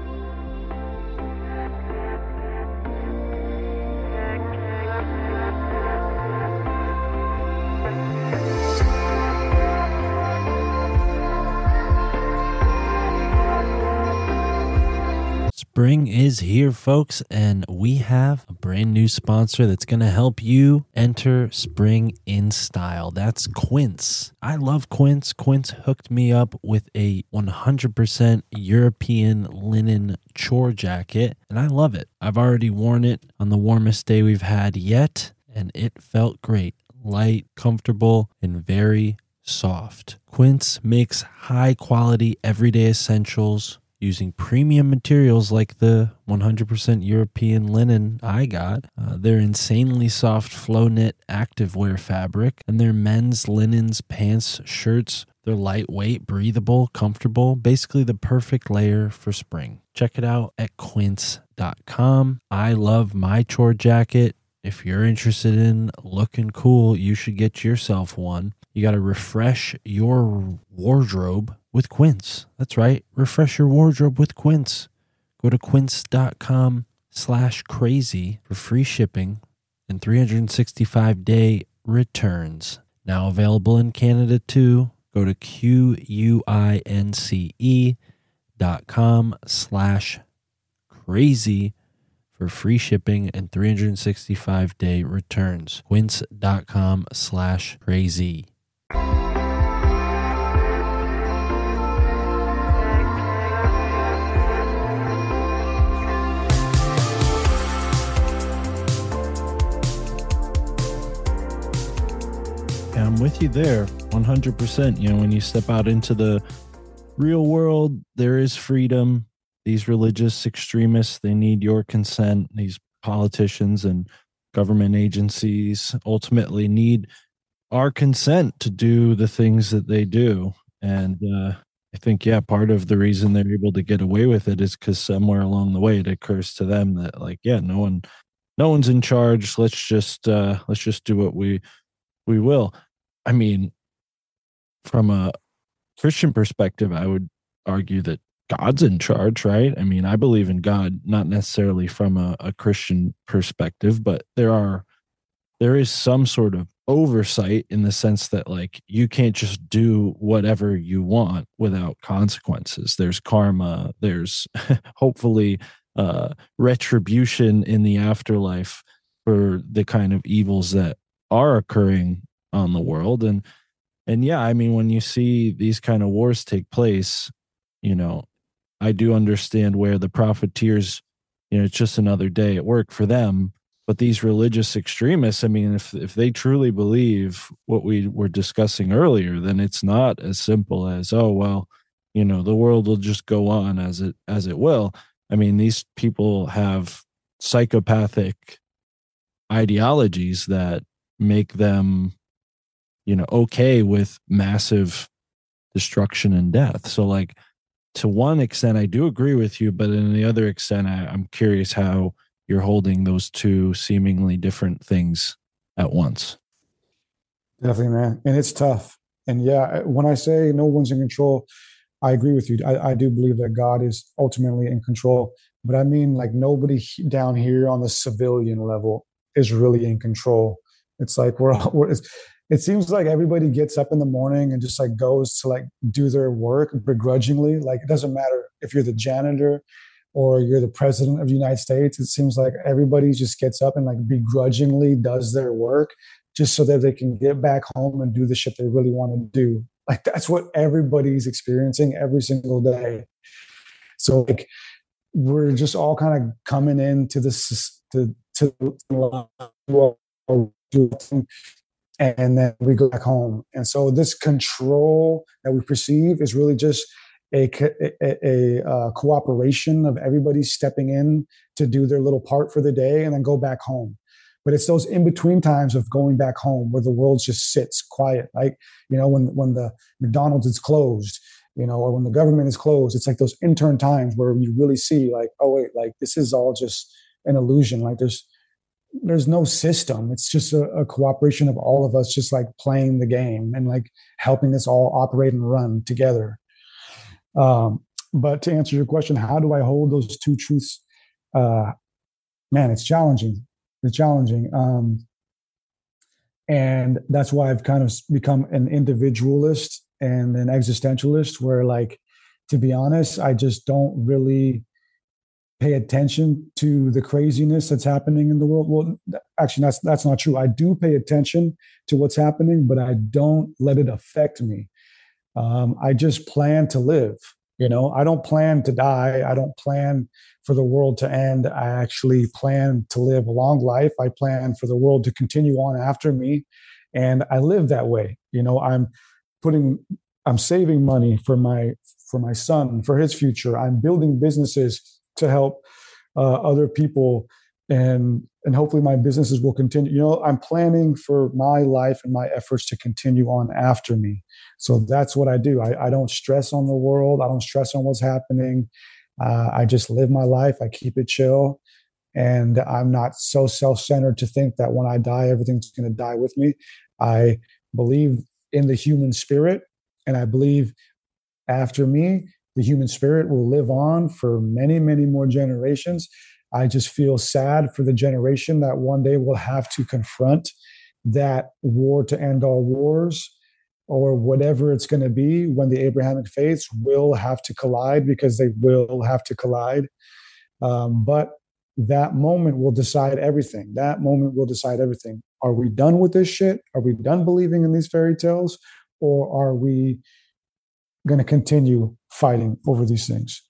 Spring is here, folks, and we have a brand new sponsor that's going to help you enter spring in style. That's Quince. I love Quince. Quince hooked me up with a one hundred percent European linen chore jacket, and I love it. I've already worn it on the warmest day we've had yet, and it felt great. Light, comfortable, and very soft. Quince makes high-quality everyday essentials using premium materials like the one hundred percent European linen I got. Uh, their insanely soft flow knit activewear fabric, and their men's linens, pants, shirts. They're lightweight, breathable, comfortable, basically the perfect layer for spring. Check it out at quince dot com. I love my chore jacket. If you're interested in looking cool, you should get yourself one. You got to refresh your wardrobe with Quince. That's right. Refresh your wardrobe with Quince. Go to quince.com slash crazy for free shipping and three hundred sixty-five day returns. Now available in Canada too. Go to Q-U-I-N-C-E dot com slash crazy for free shipping and three hundred sixty-five day returns. Quince.com slash crazy. I'm with you there one hundred percent. You know, when you step out into the real world, there is freedom. These religious extremists, they need your consent. These politicians and government agencies ultimately need our consent to do the things that they do. And uh, I think, yeah, part of the reason they're able to get away with it is because somewhere along the way it occurs to them that, like, yeah, no one, no one's in charge. Let's just uh, let's just do what we we will. I mean, from a Christian perspective, I would argue that God's in charge, right? I mean, I believe in God, not necessarily from a, a Christian perspective, but there are, there is some sort of oversight in the sense that, like, you can't just do whatever you want without consequences. There's karma. There's hopefully uh, retribution in the afterlife for the kind of evils that are occurring on the world. And, and yeah, I mean, when you see these kind of wars take place, you know, I do understand where the profiteers, you know, it's just another day at work for them. But these religious extremists, I mean, if if they truly believe what we were discussing earlier, then it's not as simple as, oh, well, you know, the world will just go on as it as it will. I mean, these people have psychopathic ideologies that make them, you know, okay with massive destruction and death. So, like, to one extent, I do agree with you, but in the other extent, I, I'm curious how you're holding those two seemingly different things at once. Definitely, man. And it's tough. And yeah, when I say no one's in control, I agree with you. I, I do believe that God is ultimately in control. But I mean, like, nobody down here on the civilian level is really in control. It's like we're, we're it's, it seems like everybody gets up in the morning and just like goes to like do their work begrudgingly. Like, it doesn't matter if you're the janitor or you're the president of the United States. It seems like everybody just gets up and like begrudgingly does their work just so that they can get back home and do the shit they really want to do. Like, that's what everybody's experiencing every single day. So like, we're just all kind of coming into this to to and then we go back home. And so this control that we perceive is really just a, a, a, a cooperation of everybody stepping in to do their little part for the day and then go back home. But it's those in between times of going back home where the world just sits quiet. Like, you know, when when the McDonald's is closed, you know, or when the government is closed, it's like those intern times where you really see like, oh wait, like this is all just an illusion. Like there's there's no system. It's just a, a cooperation of all of us just like playing the game and like helping us all operate and run together. Um, but to answer your question, how do I hold those two truths? Uh, man, it's challenging. It's challenging. Um, and that's why I've kind of become an individualist and an existentialist where, like, to be honest, I just don't really pay attention to the craziness that's happening in the world. Well, actually, that's that's not true. I do pay attention to what's happening, but I don't let it affect me. Um, I just plan to live. You know, I don't plan to die. I don't plan for the world to end. I actually plan to live a long life. I plan for the world to continue on after me. And I live that way. You know, I'm putting, I'm saving money for my, for my son, for his future. I'm building businesses to help uh, other people. And, and hopefully my businesses will continue. You know, I'm planning for my life and my efforts to continue on after me. So that's what I do. I, I don't stress on the world. I don't stress on what's happening. Uh, I just live my life. I keep it chill. And I'm not so self-centered to think that when I die, everything's going to die with me. I believe in the human spirit. And I believe after me, the human spirit will live on for many, many more generations. I just feel sad for the generation that one day will have to confront that war to end all wars, or whatever it's going to be, when the Abrahamic faiths will have to collide, because they will have to collide. Um, but that moment will decide everything. That moment will decide everything. Are we done with this shit? Are we done believing in these fairy tales? Or are we going to continue fighting over these things?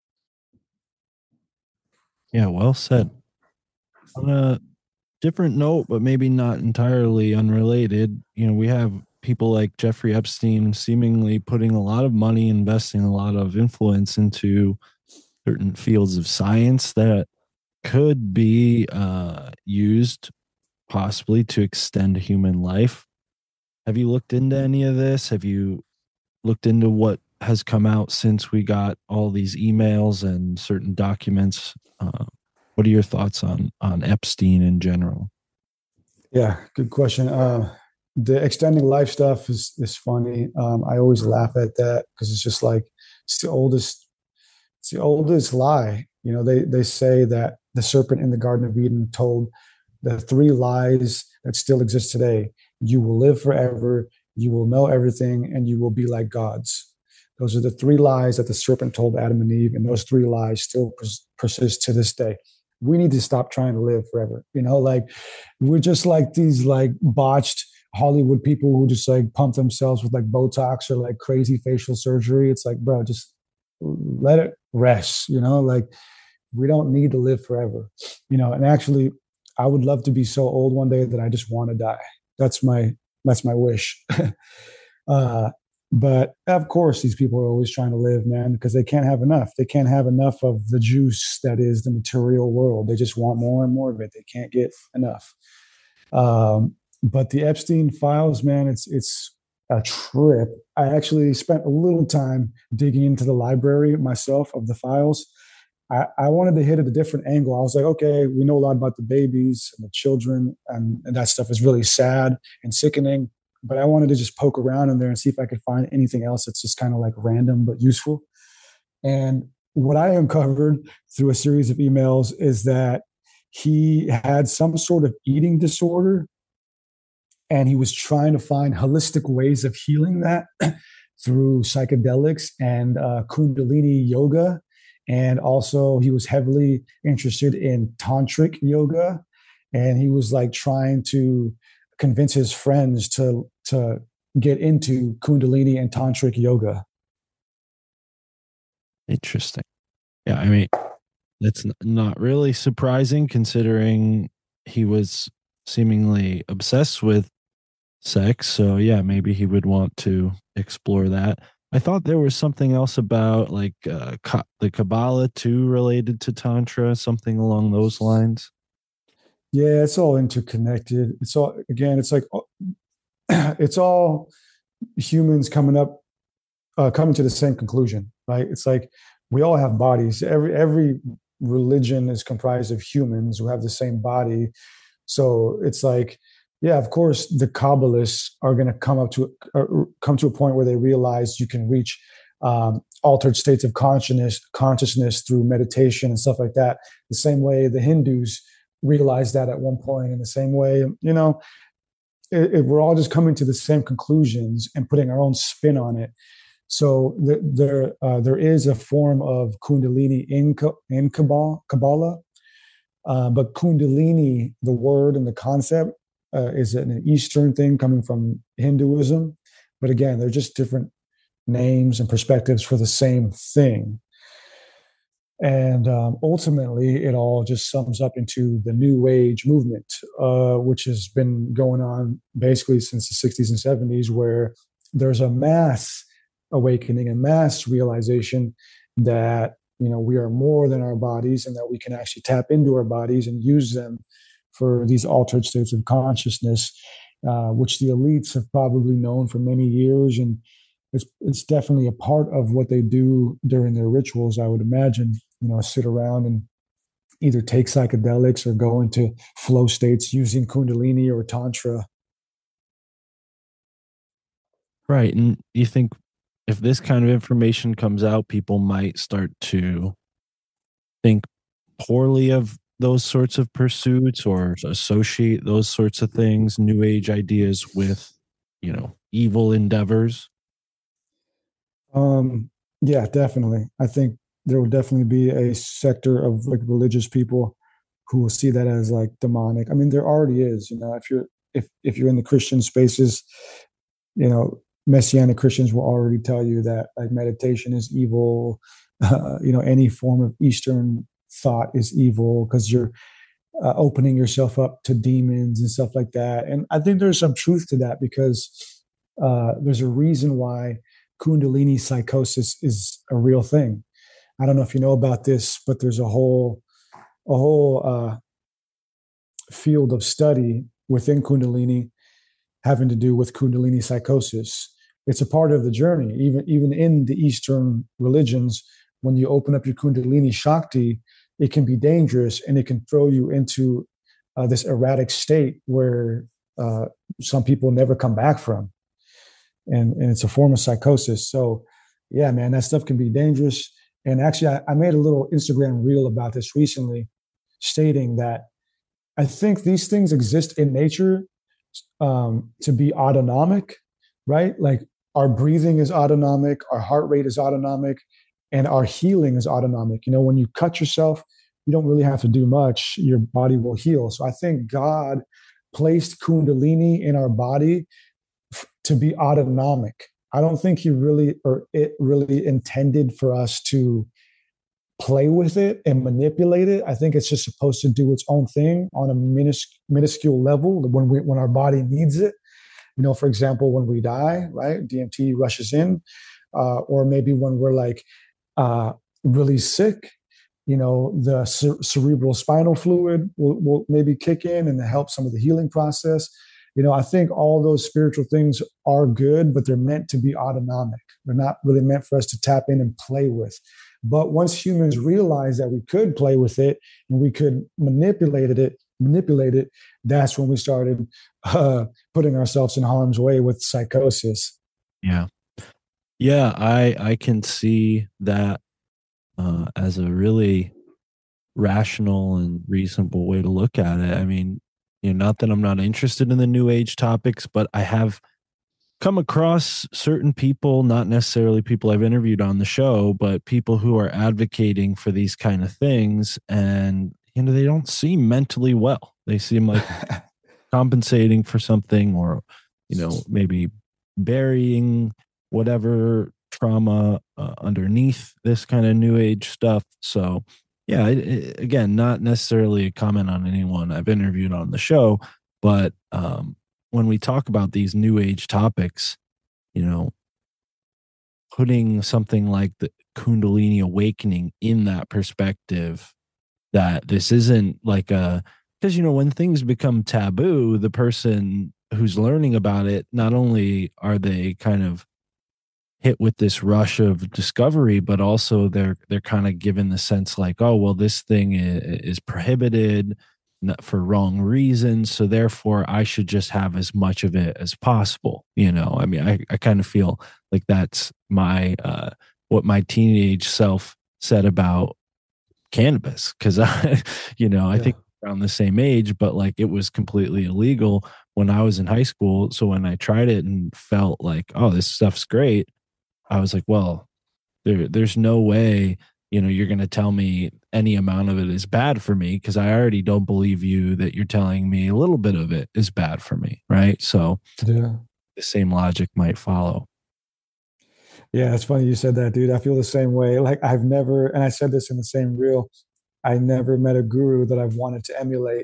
Yeah, well said. On a different note, but maybe not entirely unrelated, you know, we have people like Jeffrey Epstein seemingly putting a lot of money, investing a lot of influence into certain fields of science that could be uh, used possibly to extend human life. Have you looked into any of this? Have you looked into what has come out since we got all these emails and certain documents? Uh, what are your thoughts on on Epstein in general? Yeah, good question. Uh, the extending life stuff is is funny. Um, I always laugh at that because it's just like it's the oldest, it's the oldest lie. You know, they they say that the serpent in the Garden of Eden told the three lies that still exist today: you will live forever, you will know everything, and you will be like gods. Those are the three lies that the serpent told Adam and Eve, and those three lies still pers- persist to this day. We need to stop trying to live forever. You know, like we're just like these like botched Hollywood people who just like pump themselves with like Botox or like crazy facial surgery. It's like, bro, just let it rest. You know, like we don't need to live forever. You know, and actually, I would love to be so old one day that I just want to die. That's my that's my wish. uh, But of course, these people are always trying to live, man, because they can't have enough. They can't have enough of the juice that is the material world. They just want more and more of it. They can't get enough. Um, but the Epstein files, man, it's it's a trip. I actually spent a little time digging into the library myself of the files. I, I wanted to hit at a different angle. I was like, okay, we know a lot about the babies and the children, and, and that stuff is really sad and sickening. But I wanted to just poke around in there and see if I could find anything else that's just kind of like random but useful. And what I uncovered through a series of emails is that he had some sort of eating disorder, and he was trying to find holistic ways of healing that through psychedelics and uh, Kundalini yoga. And also he was heavily interested in tantric yoga. And he was like trying to convince his friends to to get into Kundalini and tantric yoga. Interesting. Yeah, I mean, that's not really surprising considering he was seemingly obsessed with sex. So yeah, maybe he would want to explore that. I thought there was something else about like uh, the Kabbalah too, related to Tantra, something along those lines. Yeah, it's all interconnected. It's all, again, it's like it's all humans coming up, uh, coming to the same conclusion, right? It's like we all have bodies. Every every religion is comprised of humans who have the same body. So it's like, yeah, of course, the Kabbalists are going to come up to uh, come to a point where they realize you can reach um, altered states of consciousness consciousness through meditation and stuff like that. The same way the Hindus realized that at one point. In the same way, you know, it, it, we're all just coming to the same conclusions and putting our own spin on it. So the, there, uh, there is a form of Kundalini in in Kabbalah, Kabbalah, uh, but Kundalini, the word and the concept, uh, is an Eastern thing coming from Hinduism. But again, they're just different names and perspectives for the same thing. And um, ultimately, it all just sums up into the New Age movement, uh, which has been going on basically since the sixties and seventies, where there's a mass awakening, a mass realization that, you know, we are more than our bodies and that we can actually tap into our bodies and use them for these altered states of consciousness, uh, which the elites have probably known for many years. And it's, it's definitely a part of what they do during their rituals, I would imagine. You know, sit around and either take psychedelics or go into flow states using Kundalini or Tantra. Right. And you think if this kind of information comes out, people might start to think poorly of those sorts of pursuits or associate those sorts of things, New Age ideas, with, you know, evil endeavors? Um, yeah, definitely. I think there will definitely be a sector of like religious people who will see that as like demonic. I mean, there already is, you know, if you're if if you're in the Christian spaces, you know, Messianic Christians will already tell you that like meditation is evil. Uh, you know, any form of Eastern thought is evil because you're uh, opening yourself up to demons and stuff like that. And I think there's some truth to that because uh, there's a reason why Kundalini psychosis is a real thing. I don't know if you know about this, but there's a whole a whole uh, field of study within Kundalini having to do with Kundalini psychosis. It's a part of the journey. Even even in the Eastern religions, when you open up your Kundalini Shakti, it can be dangerous and it can throw you into uh, this erratic state where uh, some people never come back from. And, and it's a form of psychosis. So, yeah, man, that stuff can be dangerous. And actually, I, I made a little Instagram reel about this recently, stating that I think these things exist in nature um, to be autonomic, right? Like our breathing is autonomic, our heart rate is autonomic, and our healing is autonomic. You know, when you cut yourself, you don't really have to do much. Your body will heal. So I think God placed Kundalini in our body f- to be autonomic. I don't think he really, or it really intended for us to play with it and manipulate it. I think it's just supposed to do its own thing on a minus, minuscule level when we, when our body needs it. You know, for example, when we die, right? D M T rushes in, uh, or maybe when we're like uh, really sick, you know, the cer- cerebral spinal fluid will, will maybe kick in and help some of the healing process. You know, I think all those spiritual things are good, but they're meant to be autonomic. They're not really meant for us to tap in and play with. But once humans realized that we could play with it and we could manipulate it, manipulate it, that's when we started uh, putting ourselves in harm's way with psychosis. Yeah. Yeah, I I can see that uh, as a really rational and reasonable way to look at it. I mean, you know, not that I'm not interested in the New Age topics, but I have come across certain people, not necessarily people I've interviewed on the show, but people who are advocating for these kind of things. And, you know, they don't seem mentally well. They seem like compensating for something, or, you know, maybe burying whatever trauma uh, underneath this kind of New Age stuff. So, yeah, it, it, again, not necessarily a comment on anyone I've interviewed on the show, but um, when we talk about these New Age topics, you know, putting something like the Kundalini awakening in that perspective, that this isn't like a because, you know, when things become taboo, the person who's learning about it, not only are they kind of hit with this rush of discovery, but also they're they're kind of given the sense like, oh, well, this thing is, is prohibited for wrong reasons, so therefore I should just have as much of it as possible. You know, I mean, I, I kind of feel like that's my uh, what my teenage self said about cannabis, because I, you know, I Yeah. think around the same age, but like it was completely illegal when I was in high school. So when I tried it and felt like, oh, this stuff's great, I was like, well, there, there's no way, you know, you're going to tell me any amount of it is bad for me, because I already don't believe you that you're telling me a little bit of it is bad for me. Right. So Yeah. the same logic might follow. Yeah, it's funny you said that, dude. I feel the same way. Like I've never, and I said this in the same reel, I never met a guru that I've wanted to emulate.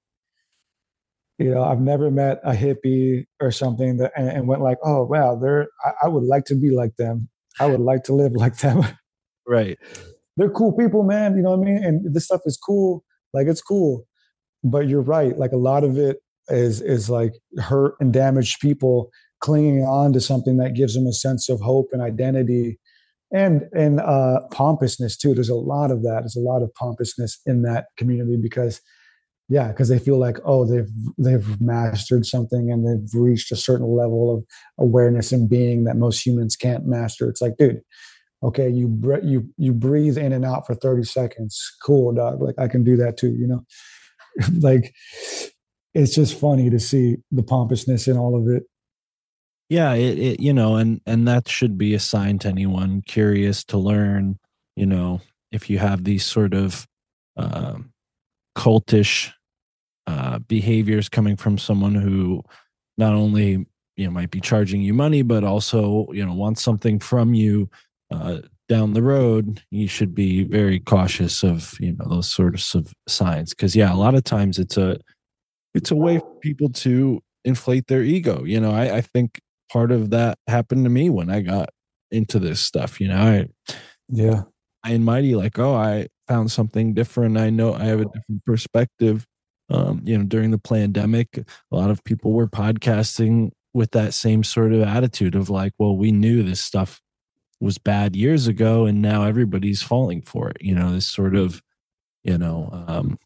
You know, I've never met a hippie or something that and, and went like, oh wow, they're I, I would like to be like them. I would like to live like them. Right. They're cool people, man. You know what I mean? And this stuff is cool. Like it's cool. But you're right. Like a lot of it is is like hurt and damaged people clinging on to something that gives them a sense of hope and identity and and uh, pompousness too. There's a lot of that. There's a lot of pompousness in that community because, yeah, because they feel like, oh, they've they've mastered something and they've reached a certain level of awareness and being that most humans can't master. It's like, dude, okay, you bre- you you breathe in and out for thirty seconds. Cool, dog. Like I can do that too. You know, like it's just funny to see the pompousness in all of it. Yeah, it, it you know, and and that should be a sign to anyone curious to learn. You know, if you have these sort of uh, cultish uh, behaviors coming from someone who not only, you know, might be charging you money, but also, you know, wants something from you uh, down the road, you should be very cautious of, you know, those sorts of signs. Because yeah, a lot of times it's a it's a way for people to inflate their ego. You know, I, I think part of that happened to me when I got into this stuff. You know, I Yeah. I in Mighty, like, oh, I found something different. I know I have a different perspective. Um, you know, during the pandemic, a lot of people were podcasting with that same sort of attitude of like, well, we knew this stuff was bad years ago, and now everybody's falling for it. You know, this sort of, you know, um,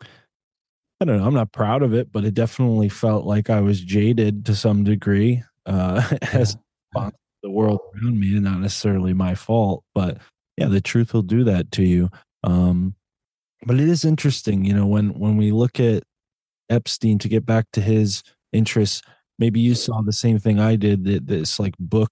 I don't know. I'm not proud of it, but it definitely felt like I was jaded to some degree uh, as Yeah. the world around me, and not necessarily my fault. But yeah, the truth will do that to you. Um, but it is interesting, you know, when when we look at Epstein, to get back to his interests, maybe you saw the same thing I did. That this like book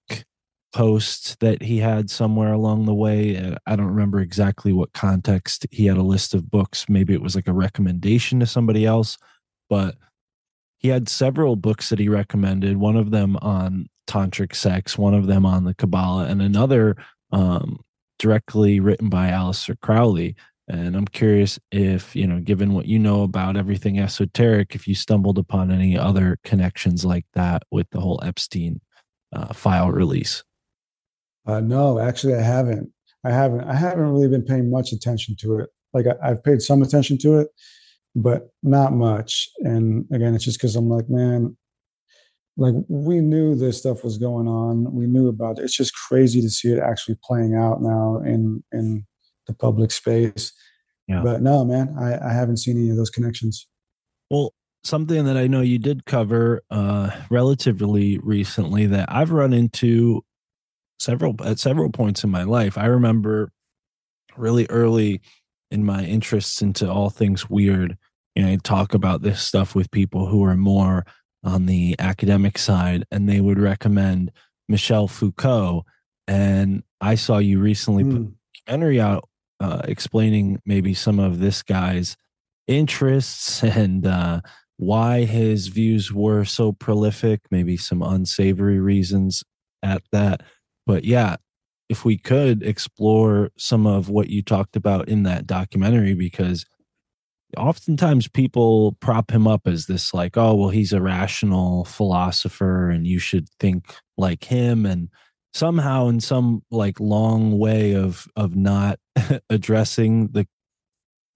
post that he had somewhere along the way. uh, I don't remember exactly what context. He had a list of books. Maybe it was like a recommendation to somebody else, but he had several books that he recommended. One of them on tantric sex, one of them on the Kabbalah, and another um, directly written by Aleister Crowley. And I'm curious if, you know, given what you know about everything esoteric, if you stumbled upon any other connections like that with the whole Epstein uh, file release. Uh, no, actually, I haven't. I haven't. I haven't really been paying much attention to it. Like I, I've paid some attention to it, but not much. And again, it's just because I'm like, man, like we knew this stuff was going on. We knew about it. It's just crazy to see it actually playing out now in in the public space. Yeah. But no, man, I, I haven't seen any of those connections. Well, something that I know you did cover uh, relatively recently that I've run into several at several points in my life. I remember really early in my interests into all things weird, you know, I talk about this stuff with people who are more on the academic side, and they would recommend Michel Foucault. And I saw you recently put a documentary out uh, explaining maybe some of this guy's interests and uh, why his views were so prolific, maybe some unsavory reasons at that. But yeah, if we could explore some of what you talked about in that documentary, because oftentimes people prop him up as this like, oh, well, he's a rational philosopher and you should think like him. And somehow in some like long way of of not addressing the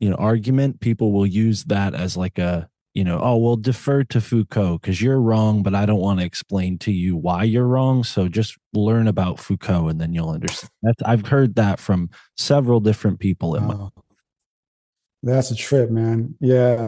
you know, argument, people will use that as like a, you know, oh, well, defer to Foucault because you're wrong, but I don't want to explain to you why you're wrong. So just learn about Foucault and then you'll understand. That's, I've heard that from several different people in my. Oh, that's a trip, man. Yeah.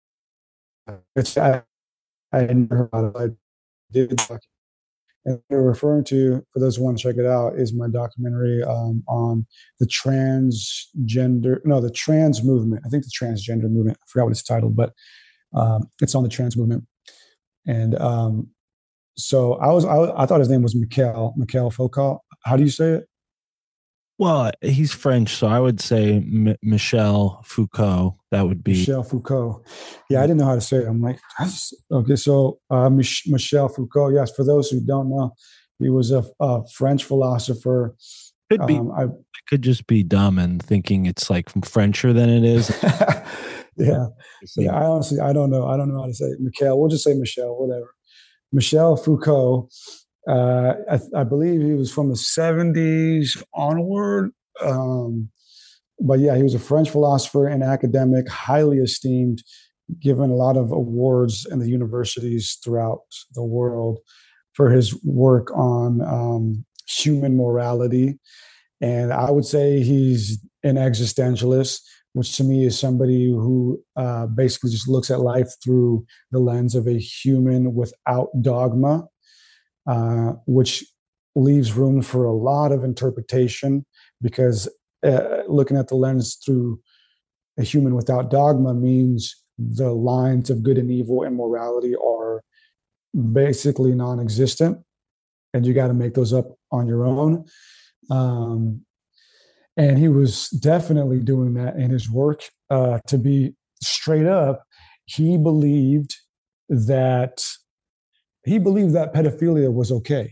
It's, I, I had never heard about it. I did. And what you're referring to, for those who want to check it out, is my documentary um, on the transgender, no, the trans movement. I think the transgender movement. I forgot what it's titled, but um, it's on the trans movement. And um, so I was, I, I thought his name was Mikhail, Mikhail Foucault. How do you say it? Well, he's French, so I would say M- Michel Foucault. That would be Michel Foucault. Yeah, I didn't know how to say it. I'm like, okay, so uh, Mich- Michel Foucault. Yes, for those who don't know, he was a, a French philosopher. Could be. Um, I, I could just be dumb and thinking it's like Frencher than it is. yeah, yeah. I honestly, I don't know. I don't know how to say it. Michel. We'll just say Michel. Whatever. Michel Foucault. Uh, I, I believe he was from the seventies onward. Um, but yeah, he was a French philosopher and academic, highly esteemed, given a lot of awards in the universities throughout the world for his work on um, human morality. And I would say he's an existentialist, which to me is somebody who uh, basically just looks at life through the lens of a human without dogma. Uh, which leaves room for a lot of interpretation, because uh, looking at the lens through a human without dogma means the lines of good and evil and morality are basically non-existent, and you got to make those up on your own. Um, and he was definitely doing that in his work. Uh, to be straight up, he believed that He believed that pedophilia was okay.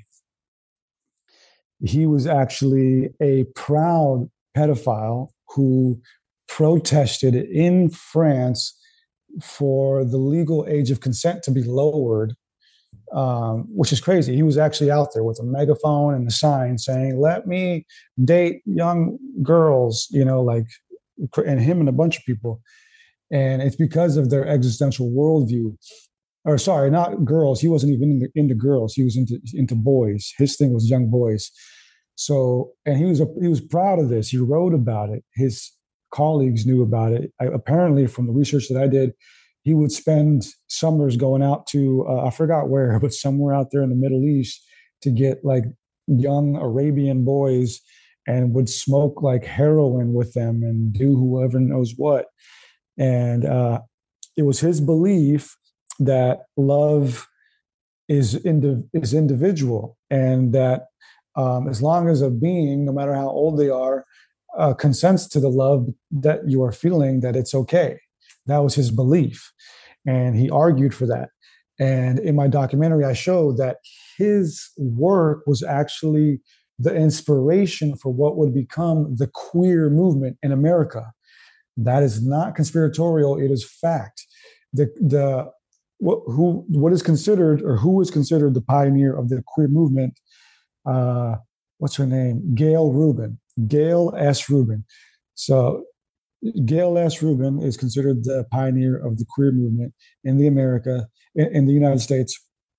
He was actually a proud pedophile who protested in France for the legal age of consent to be lowered, um, which is crazy. He was actually out there with a megaphone and a sign saying, "Let me date young girls," you know, like, and him and a bunch of people. And it's because of their existential worldview. Or sorry, not girls. He wasn't even into, into girls. He was into into boys. His thing was young boys. So, and he was a, he was proud of this. He wrote about it. His colleagues knew about it. I, apparently, from the research that I did, he would spend summers going out to uh, I forgot where, but somewhere out there in the Middle East to get like young Arabian boys, and would smoke like heroin with them and do whoever knows what. And uh, it was his belief that love is indi- is individual, and that um, as long as a being, no matter how old they are, uh, consents to the love that you are feeling, that it's okay. That was his belief, and he argued for that. And in my documentary, I showed that his work was actually the inspiration for what would become the queer movement in America. That is not conspiratorial; it is fact. The the What, who what is considered, or who is considered the pioneer of the queer movement? Uh, what's her name? Gail Rubin. Gail S. Rubin. So Gail S. Rubin is considered the pioneer of the queer movement in the America in, in the United States,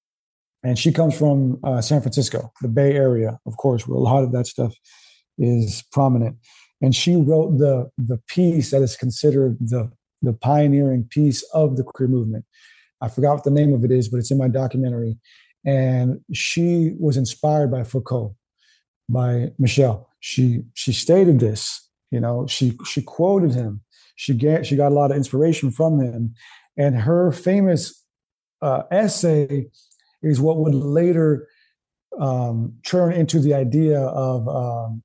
and she comes from uh, San Francisco, the Bay Area, of course, where a lot of that stuff is prominent. And she wrote the the piece that is considered the the pioneering piece of the queer movement. I forgot what the name of it is, but it's in my documentary. And she was inspired by Foucault, by Michel. She she stated this, you know, she she quoted him. She get she got a lot of inspiration from him. And her famous uh, essay is what would later um, turn into the idea of um,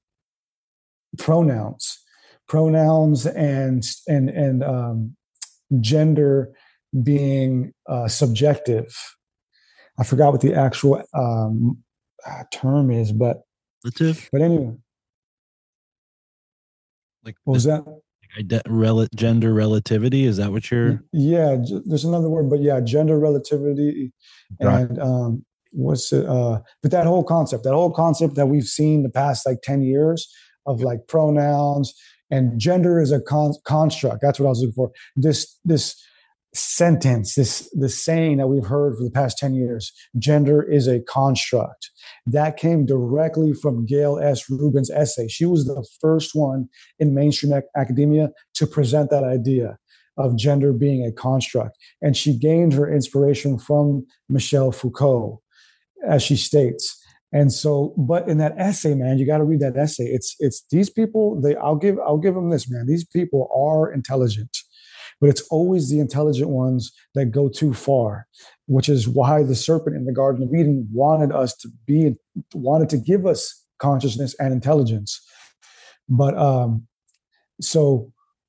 pronouns, pronouns and and and um, gender being uh, subjective. I forgot what the actual um, term is, but Relative? but anyway, Like what was that? ide- rel- gender relativity? Is that what you're? Yeah, j- there's another word, but yeah, gender relativity, Right. and um, what's it? Uh, but that whole concept, that whole concept that we've seen the past like ten years of like pronouns And gender is a con- construct. That's what I was looking for. This this sentence, this this saying that we've heard for the past ten years, gender is a construct. That came directly from Gail S. Rubin's essay. She was the first one in mainstream ac- academia to present that idea of gender being a construct. And she gained her inspiration from Michel Foucault, as she states. And so, but in that essay, man, you got to read that essay. It's it's these people. They I'll give I'll give them this, man. These people are intelligent, but it's always the intelligent ones that go too far, which is why the serpent in the Garden of Eden wanted us to be wanted to give us consciousness and intelligence. But um, so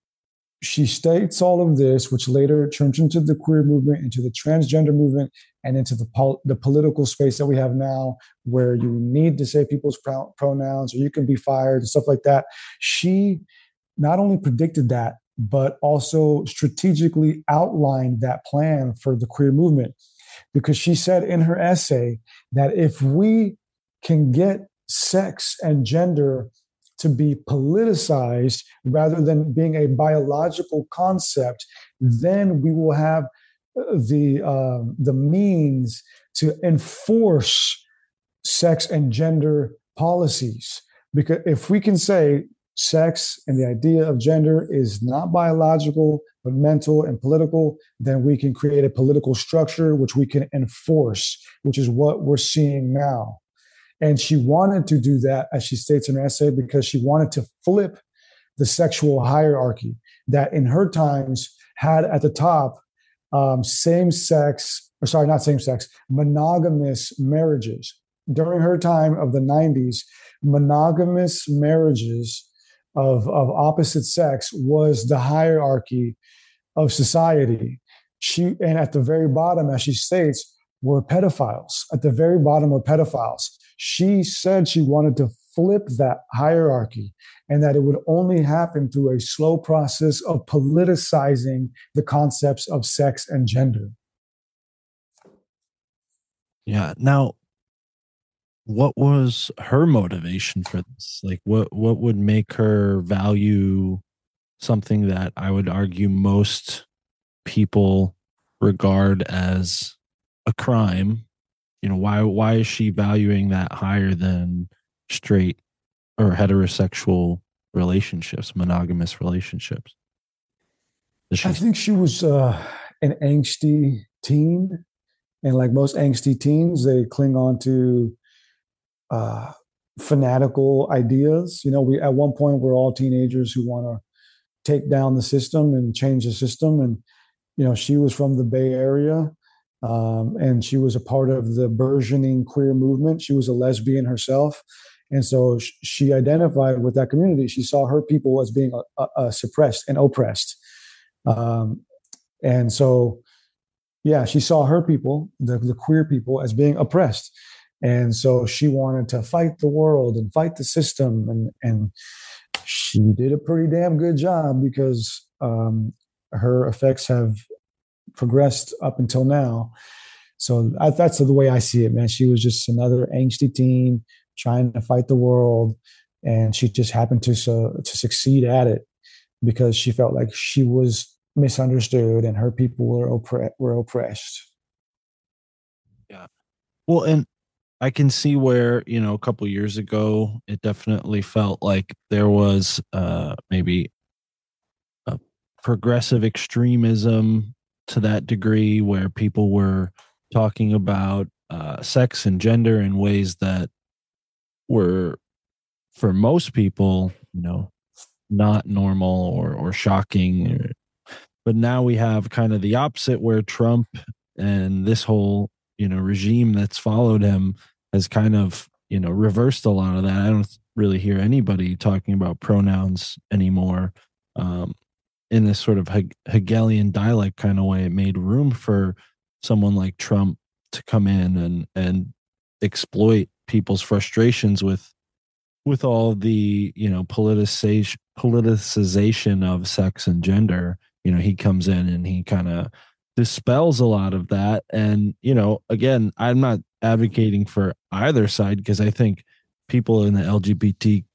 she states all of this, which later turns into the queer movement, into the transgender movement, and into the pol- the political space that we have now, where you need to say people's pro- pronouns or you can be fired and stuff like that. She not only predicted that, but also strategically outlined that plan for the queer movement, because she said in her essay that if we can get sex and gender to be politicized rather than being a biological concept, then we will have the uh, the means to enforce sex and gender policies. Because if we can say sex and the idea of gender is not biological but mental and political, then we can create a political structure which we can enforce, which is what we're seeing now. And she wanted to do that, as she states in her essay, because she wanted to flip the sexual hierarchy that in her times had at the top um, same-sex, or sorry, not same-sex, monogamous marriages. During her time of the nineties, monogamous marriages of, of opposite sex was the hierarchy of society. She, and at the very bottom, as she states, were pedophiles. At the very bottom were pedophiles. She said she wanted to flip that hierarchy and that it would only happen through a slow process of politicizing the concepts of sex and gender. Yeah. Now, what was her motivation for this? Like, what, what would make her value something that I would argue most people regard as a crime? You know, why why is she valuing that higher than straight or heterosexual relationships, monogamous relationships? I think she was uh, an angsty teen, and like most angsty teens, they cling on to uh, fanatical ideas. You know, we at one point we're all teenagers who want to take down the system and change the system. And you know, she was from the Bay Area. Um, and she was a part of the burgeoning queer movement. She was a lesbian herself. And so sh- she identified with that community. She saw her people as being uh, uh, suppressed and oppressed. Um, and so, yeah, she saw her people, the, the queer people, as being oppressed. And so she wanted to fight the world and fight the system. And, and she did a pretty damn good job, because um, her effects have progressed up until now. So I, that's the way I see it, man. She was just another angsty teen trying to fight the world, and she just happened to so, to succeed at it because she felt like she was misunderstood and her people were oppre- were oppressed. Yeah. Well, and I can see where, you know, a couple years ago, it definitely felt like there was uh, maybe a progressive extremism to that degree, where people were talking about uh, sex and gender in ways that were, for most people, you know, not normal or or shocking. But now we have kind of the opposite, where Trump and this whole, you know, regime that's followed him has kind of, you know, reversed a lot of that. I don't really hear anybody talking about pronouns anymore. Um, in this sort of Hegelian dialect kind of way. It made room for someone like Trump to come in and and exploit people's frustrations with with all the, you know, politicization politicization of sex and gender. You know, he comes in and he kind of dispels a lot of that. And, you know, again, I'm not advocating for either side, because I think people in the L G B T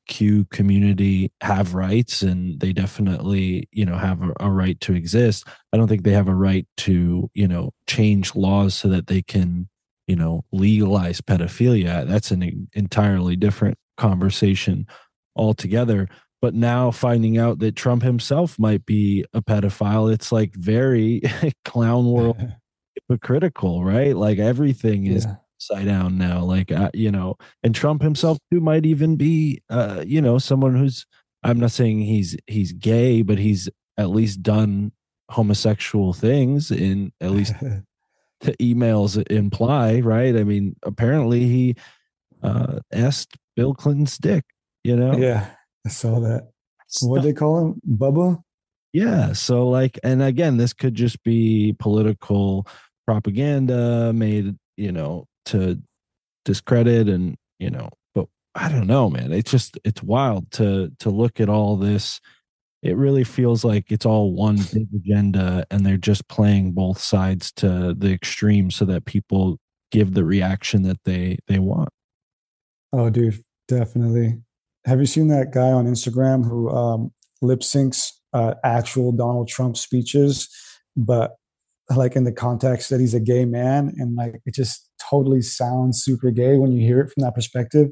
Q community have rights, and they definitely, you know, have a, a right to exist. I don't think they have a right to, you know, change laws so that they can, you know, legalize pedophilia. That's an entirely different conversation altogether. But now finding out that Trump himself might be a pedophile, it's like very clown world hypocritical, right? Like everything is Yeah. upside down now. Like, uh, you know, and Trump himself too might even be, uh, you know, someone who's, I'm not saying he's, he's gay, but he's at least done homosexual things, in at least the emails imply, right? I mean, apparently he uh, asked Bill Clinton's dick, you know? Yeah, I saw that. What they call him? Bubba? Yeah. So, like, and again, this could just be political propaganda made, you know, to discredit and, you know, but I don't know, man. It's just, it's wild to, to look at all this. It really feels like it's all one big agenda, and they're just playing both sides to the extreme so that people give the reaction that they, they want. Oh, dude, definitely. Have you seen that guy on Instagram who um, lip syncs uh, actual Donald Trump speeches, but like in the context that he's a gay man, and like it just totally sounds super gay when you hear it from that perspective?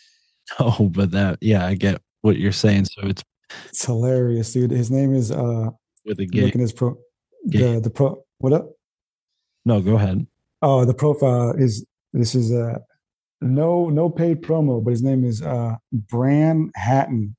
Oh, but that, yeah, I get what you're saying. So it's It's hilarious, dude. His name is uh, with a gay. look at his pro, gay. the the pro. What up? No, go ahead. Oh, the profile is this is a uh, no no paid promo, but his name is uh, Bran Hatton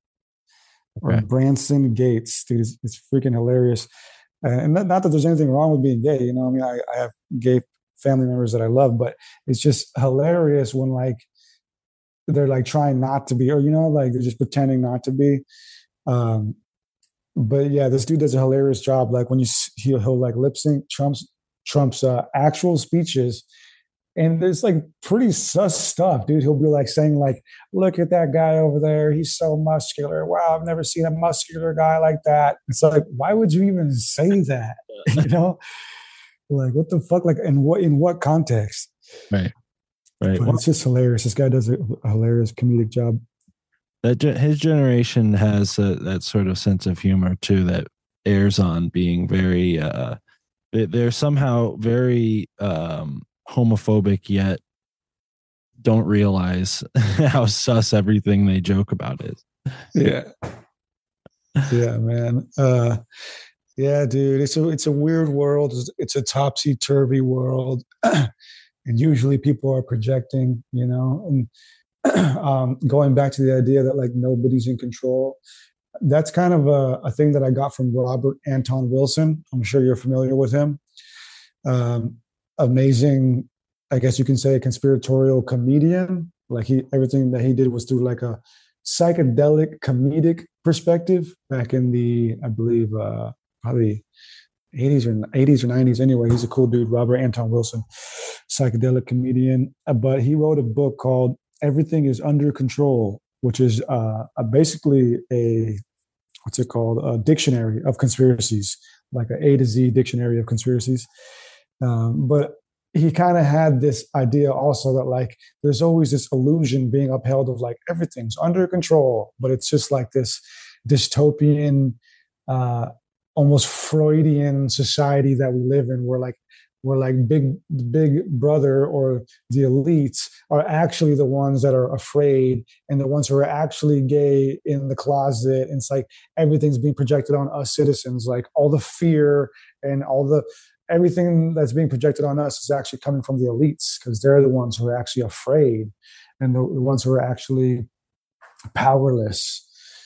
or Okay. Branson Gates, dude. It's, it's freaking hilarious. Uh, and not, not that there's anything wrong with being gay, you know. I mean, I, I have gay family members that I love, but it's just hilarious when like they're like trying not to be, or you know, like they're just pretending not to be. Um, but yeah, this dude does a hilarious job. Like when you s- he'll, he'll like lip sync Trump's Trump's uh, actual speeches, and there's like pretty sus stuff, dude. He'll be like saying like, "Look at that guy over there. He's so muscular. Wow, I've never seen a muscular guy like that." It's like, why would you even say that? You know, like what the fuck? Like, in what in what context? Right. Right. But Well, it's just hilarious. This guy does a, a hilarious comedic job. that ge- his generation has a, that sort of sense of humor too that airs on being very uh they- they're somehow very um homophobic, yet don't realize how sus everything they joke about is. Yeah. Yeah, man. Uh yeah, dude. It's a it's a weird world. It's, it's a topsy turvy world. And usually people are projecting, you know, and um, going back to the idea that like nobody's in control. That's kind of a, a thing that I got from Robert Anton Wilson. I'm sure you're familiar with him. Um, amazing, I guess you can say, a conspiratorial comedian. Like he, everything that he did was through like a psychedelic comedic perspective back in the, I believe, uh, probably eighties or eighties or nineties. Anyway, he's a cool dude, Robert Anton Wilson, psychedelic comedian. Uh, But he wrote a book called "Everything Is Under Control," which is uh, a, basically a what's it called? A dictionary of conspiracies, like an A to Z dictionary of conspiracies. Um, but he kind of had this idea also that like there's always this illusion being upheld of like everything's under control, but it's just like this dystopian, uh, almost Freudian society that we live in, where like where like big big brother or the elites are actually the ones that are afraid, and the ones who are actually gay in the closet. And it's like everything's being projected on us citizens, like all the fear and all the everything that's being projected on us is actually coming from the elites, because they're the ones who are actually afraid, and the, the ones who are actually powerless.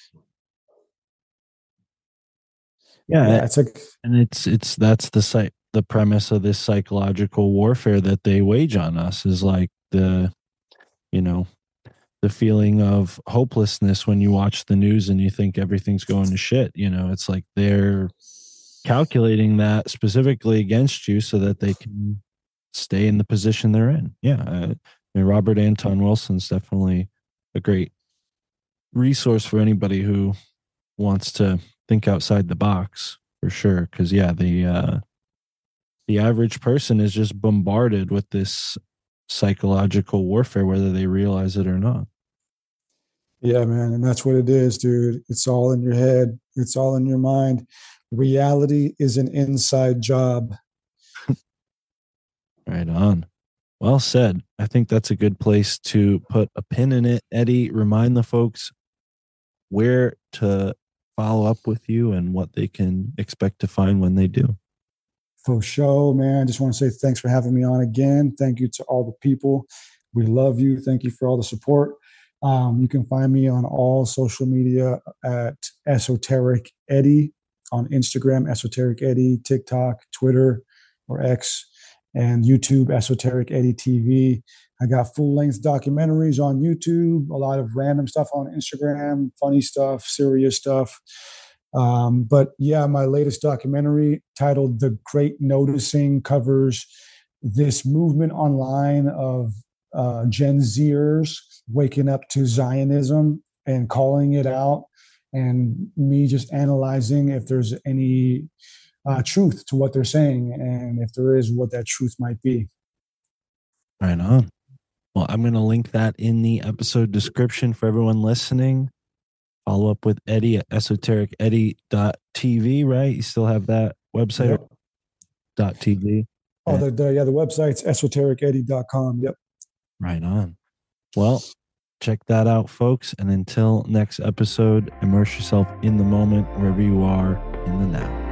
Yeah, Yeah, it's like and it's it's that's the site the premise of this psychological warfare that they wage on us is like the, you know, the feeling of hopelessness when you watch the news and you think everything's going to shit. You know, it's like they're calculating that specifically against you so that they can stay in the position they're in. Yeah, uh, I mean, Robert Anton Wilson's definitely a great resource for anybody who wants to think outside the box, for sure. Because yeah, the uh, the average person is just bombarded with this psychological warfare, whether they realize it or not. Yeah, man. And that's what it is, dude. It's all in your head. It's all in your mind. Reality is an inside job. Right on. Well said. I think that's a good place to put a pin in it. Eddie, remind the folks where to follow up with you and what they can expect to find when they do. For sure, man. I just want to say thanks for having me on again. Thank you to all the people. We love you. Thank you for all the support. Um, you can find me on all social media at Esoteric Eddie on Instagram, Esoteric Eddie, TikTok, Twitter, or X, and YouTube, Esoteric Eddie T V. I got full-length documentaries on YouTube, a lot of random stuff on Instagram, funny stuff, serious stuff. Um, but yeah, my latest documentary titled The Great Noticing covers this movement online of uh, Gen Zers waking up to Zionism and calling it out, and me just analyzing if there's any uh, truth to what they're saying, and if there is, what that truth might be. Right on. Well, I'm going to link that in the episode description for everyone listening. Follow up with Eddie at esoteric eddie dot t v, right? You still have that website? Yep. Dot .tv. Oh, the, the, yeah, the website's esoteric eddie dot com. Yep. Right on. Well, check that out, folks. And until next episode, immerse yourself in the moment wherever you are in the now.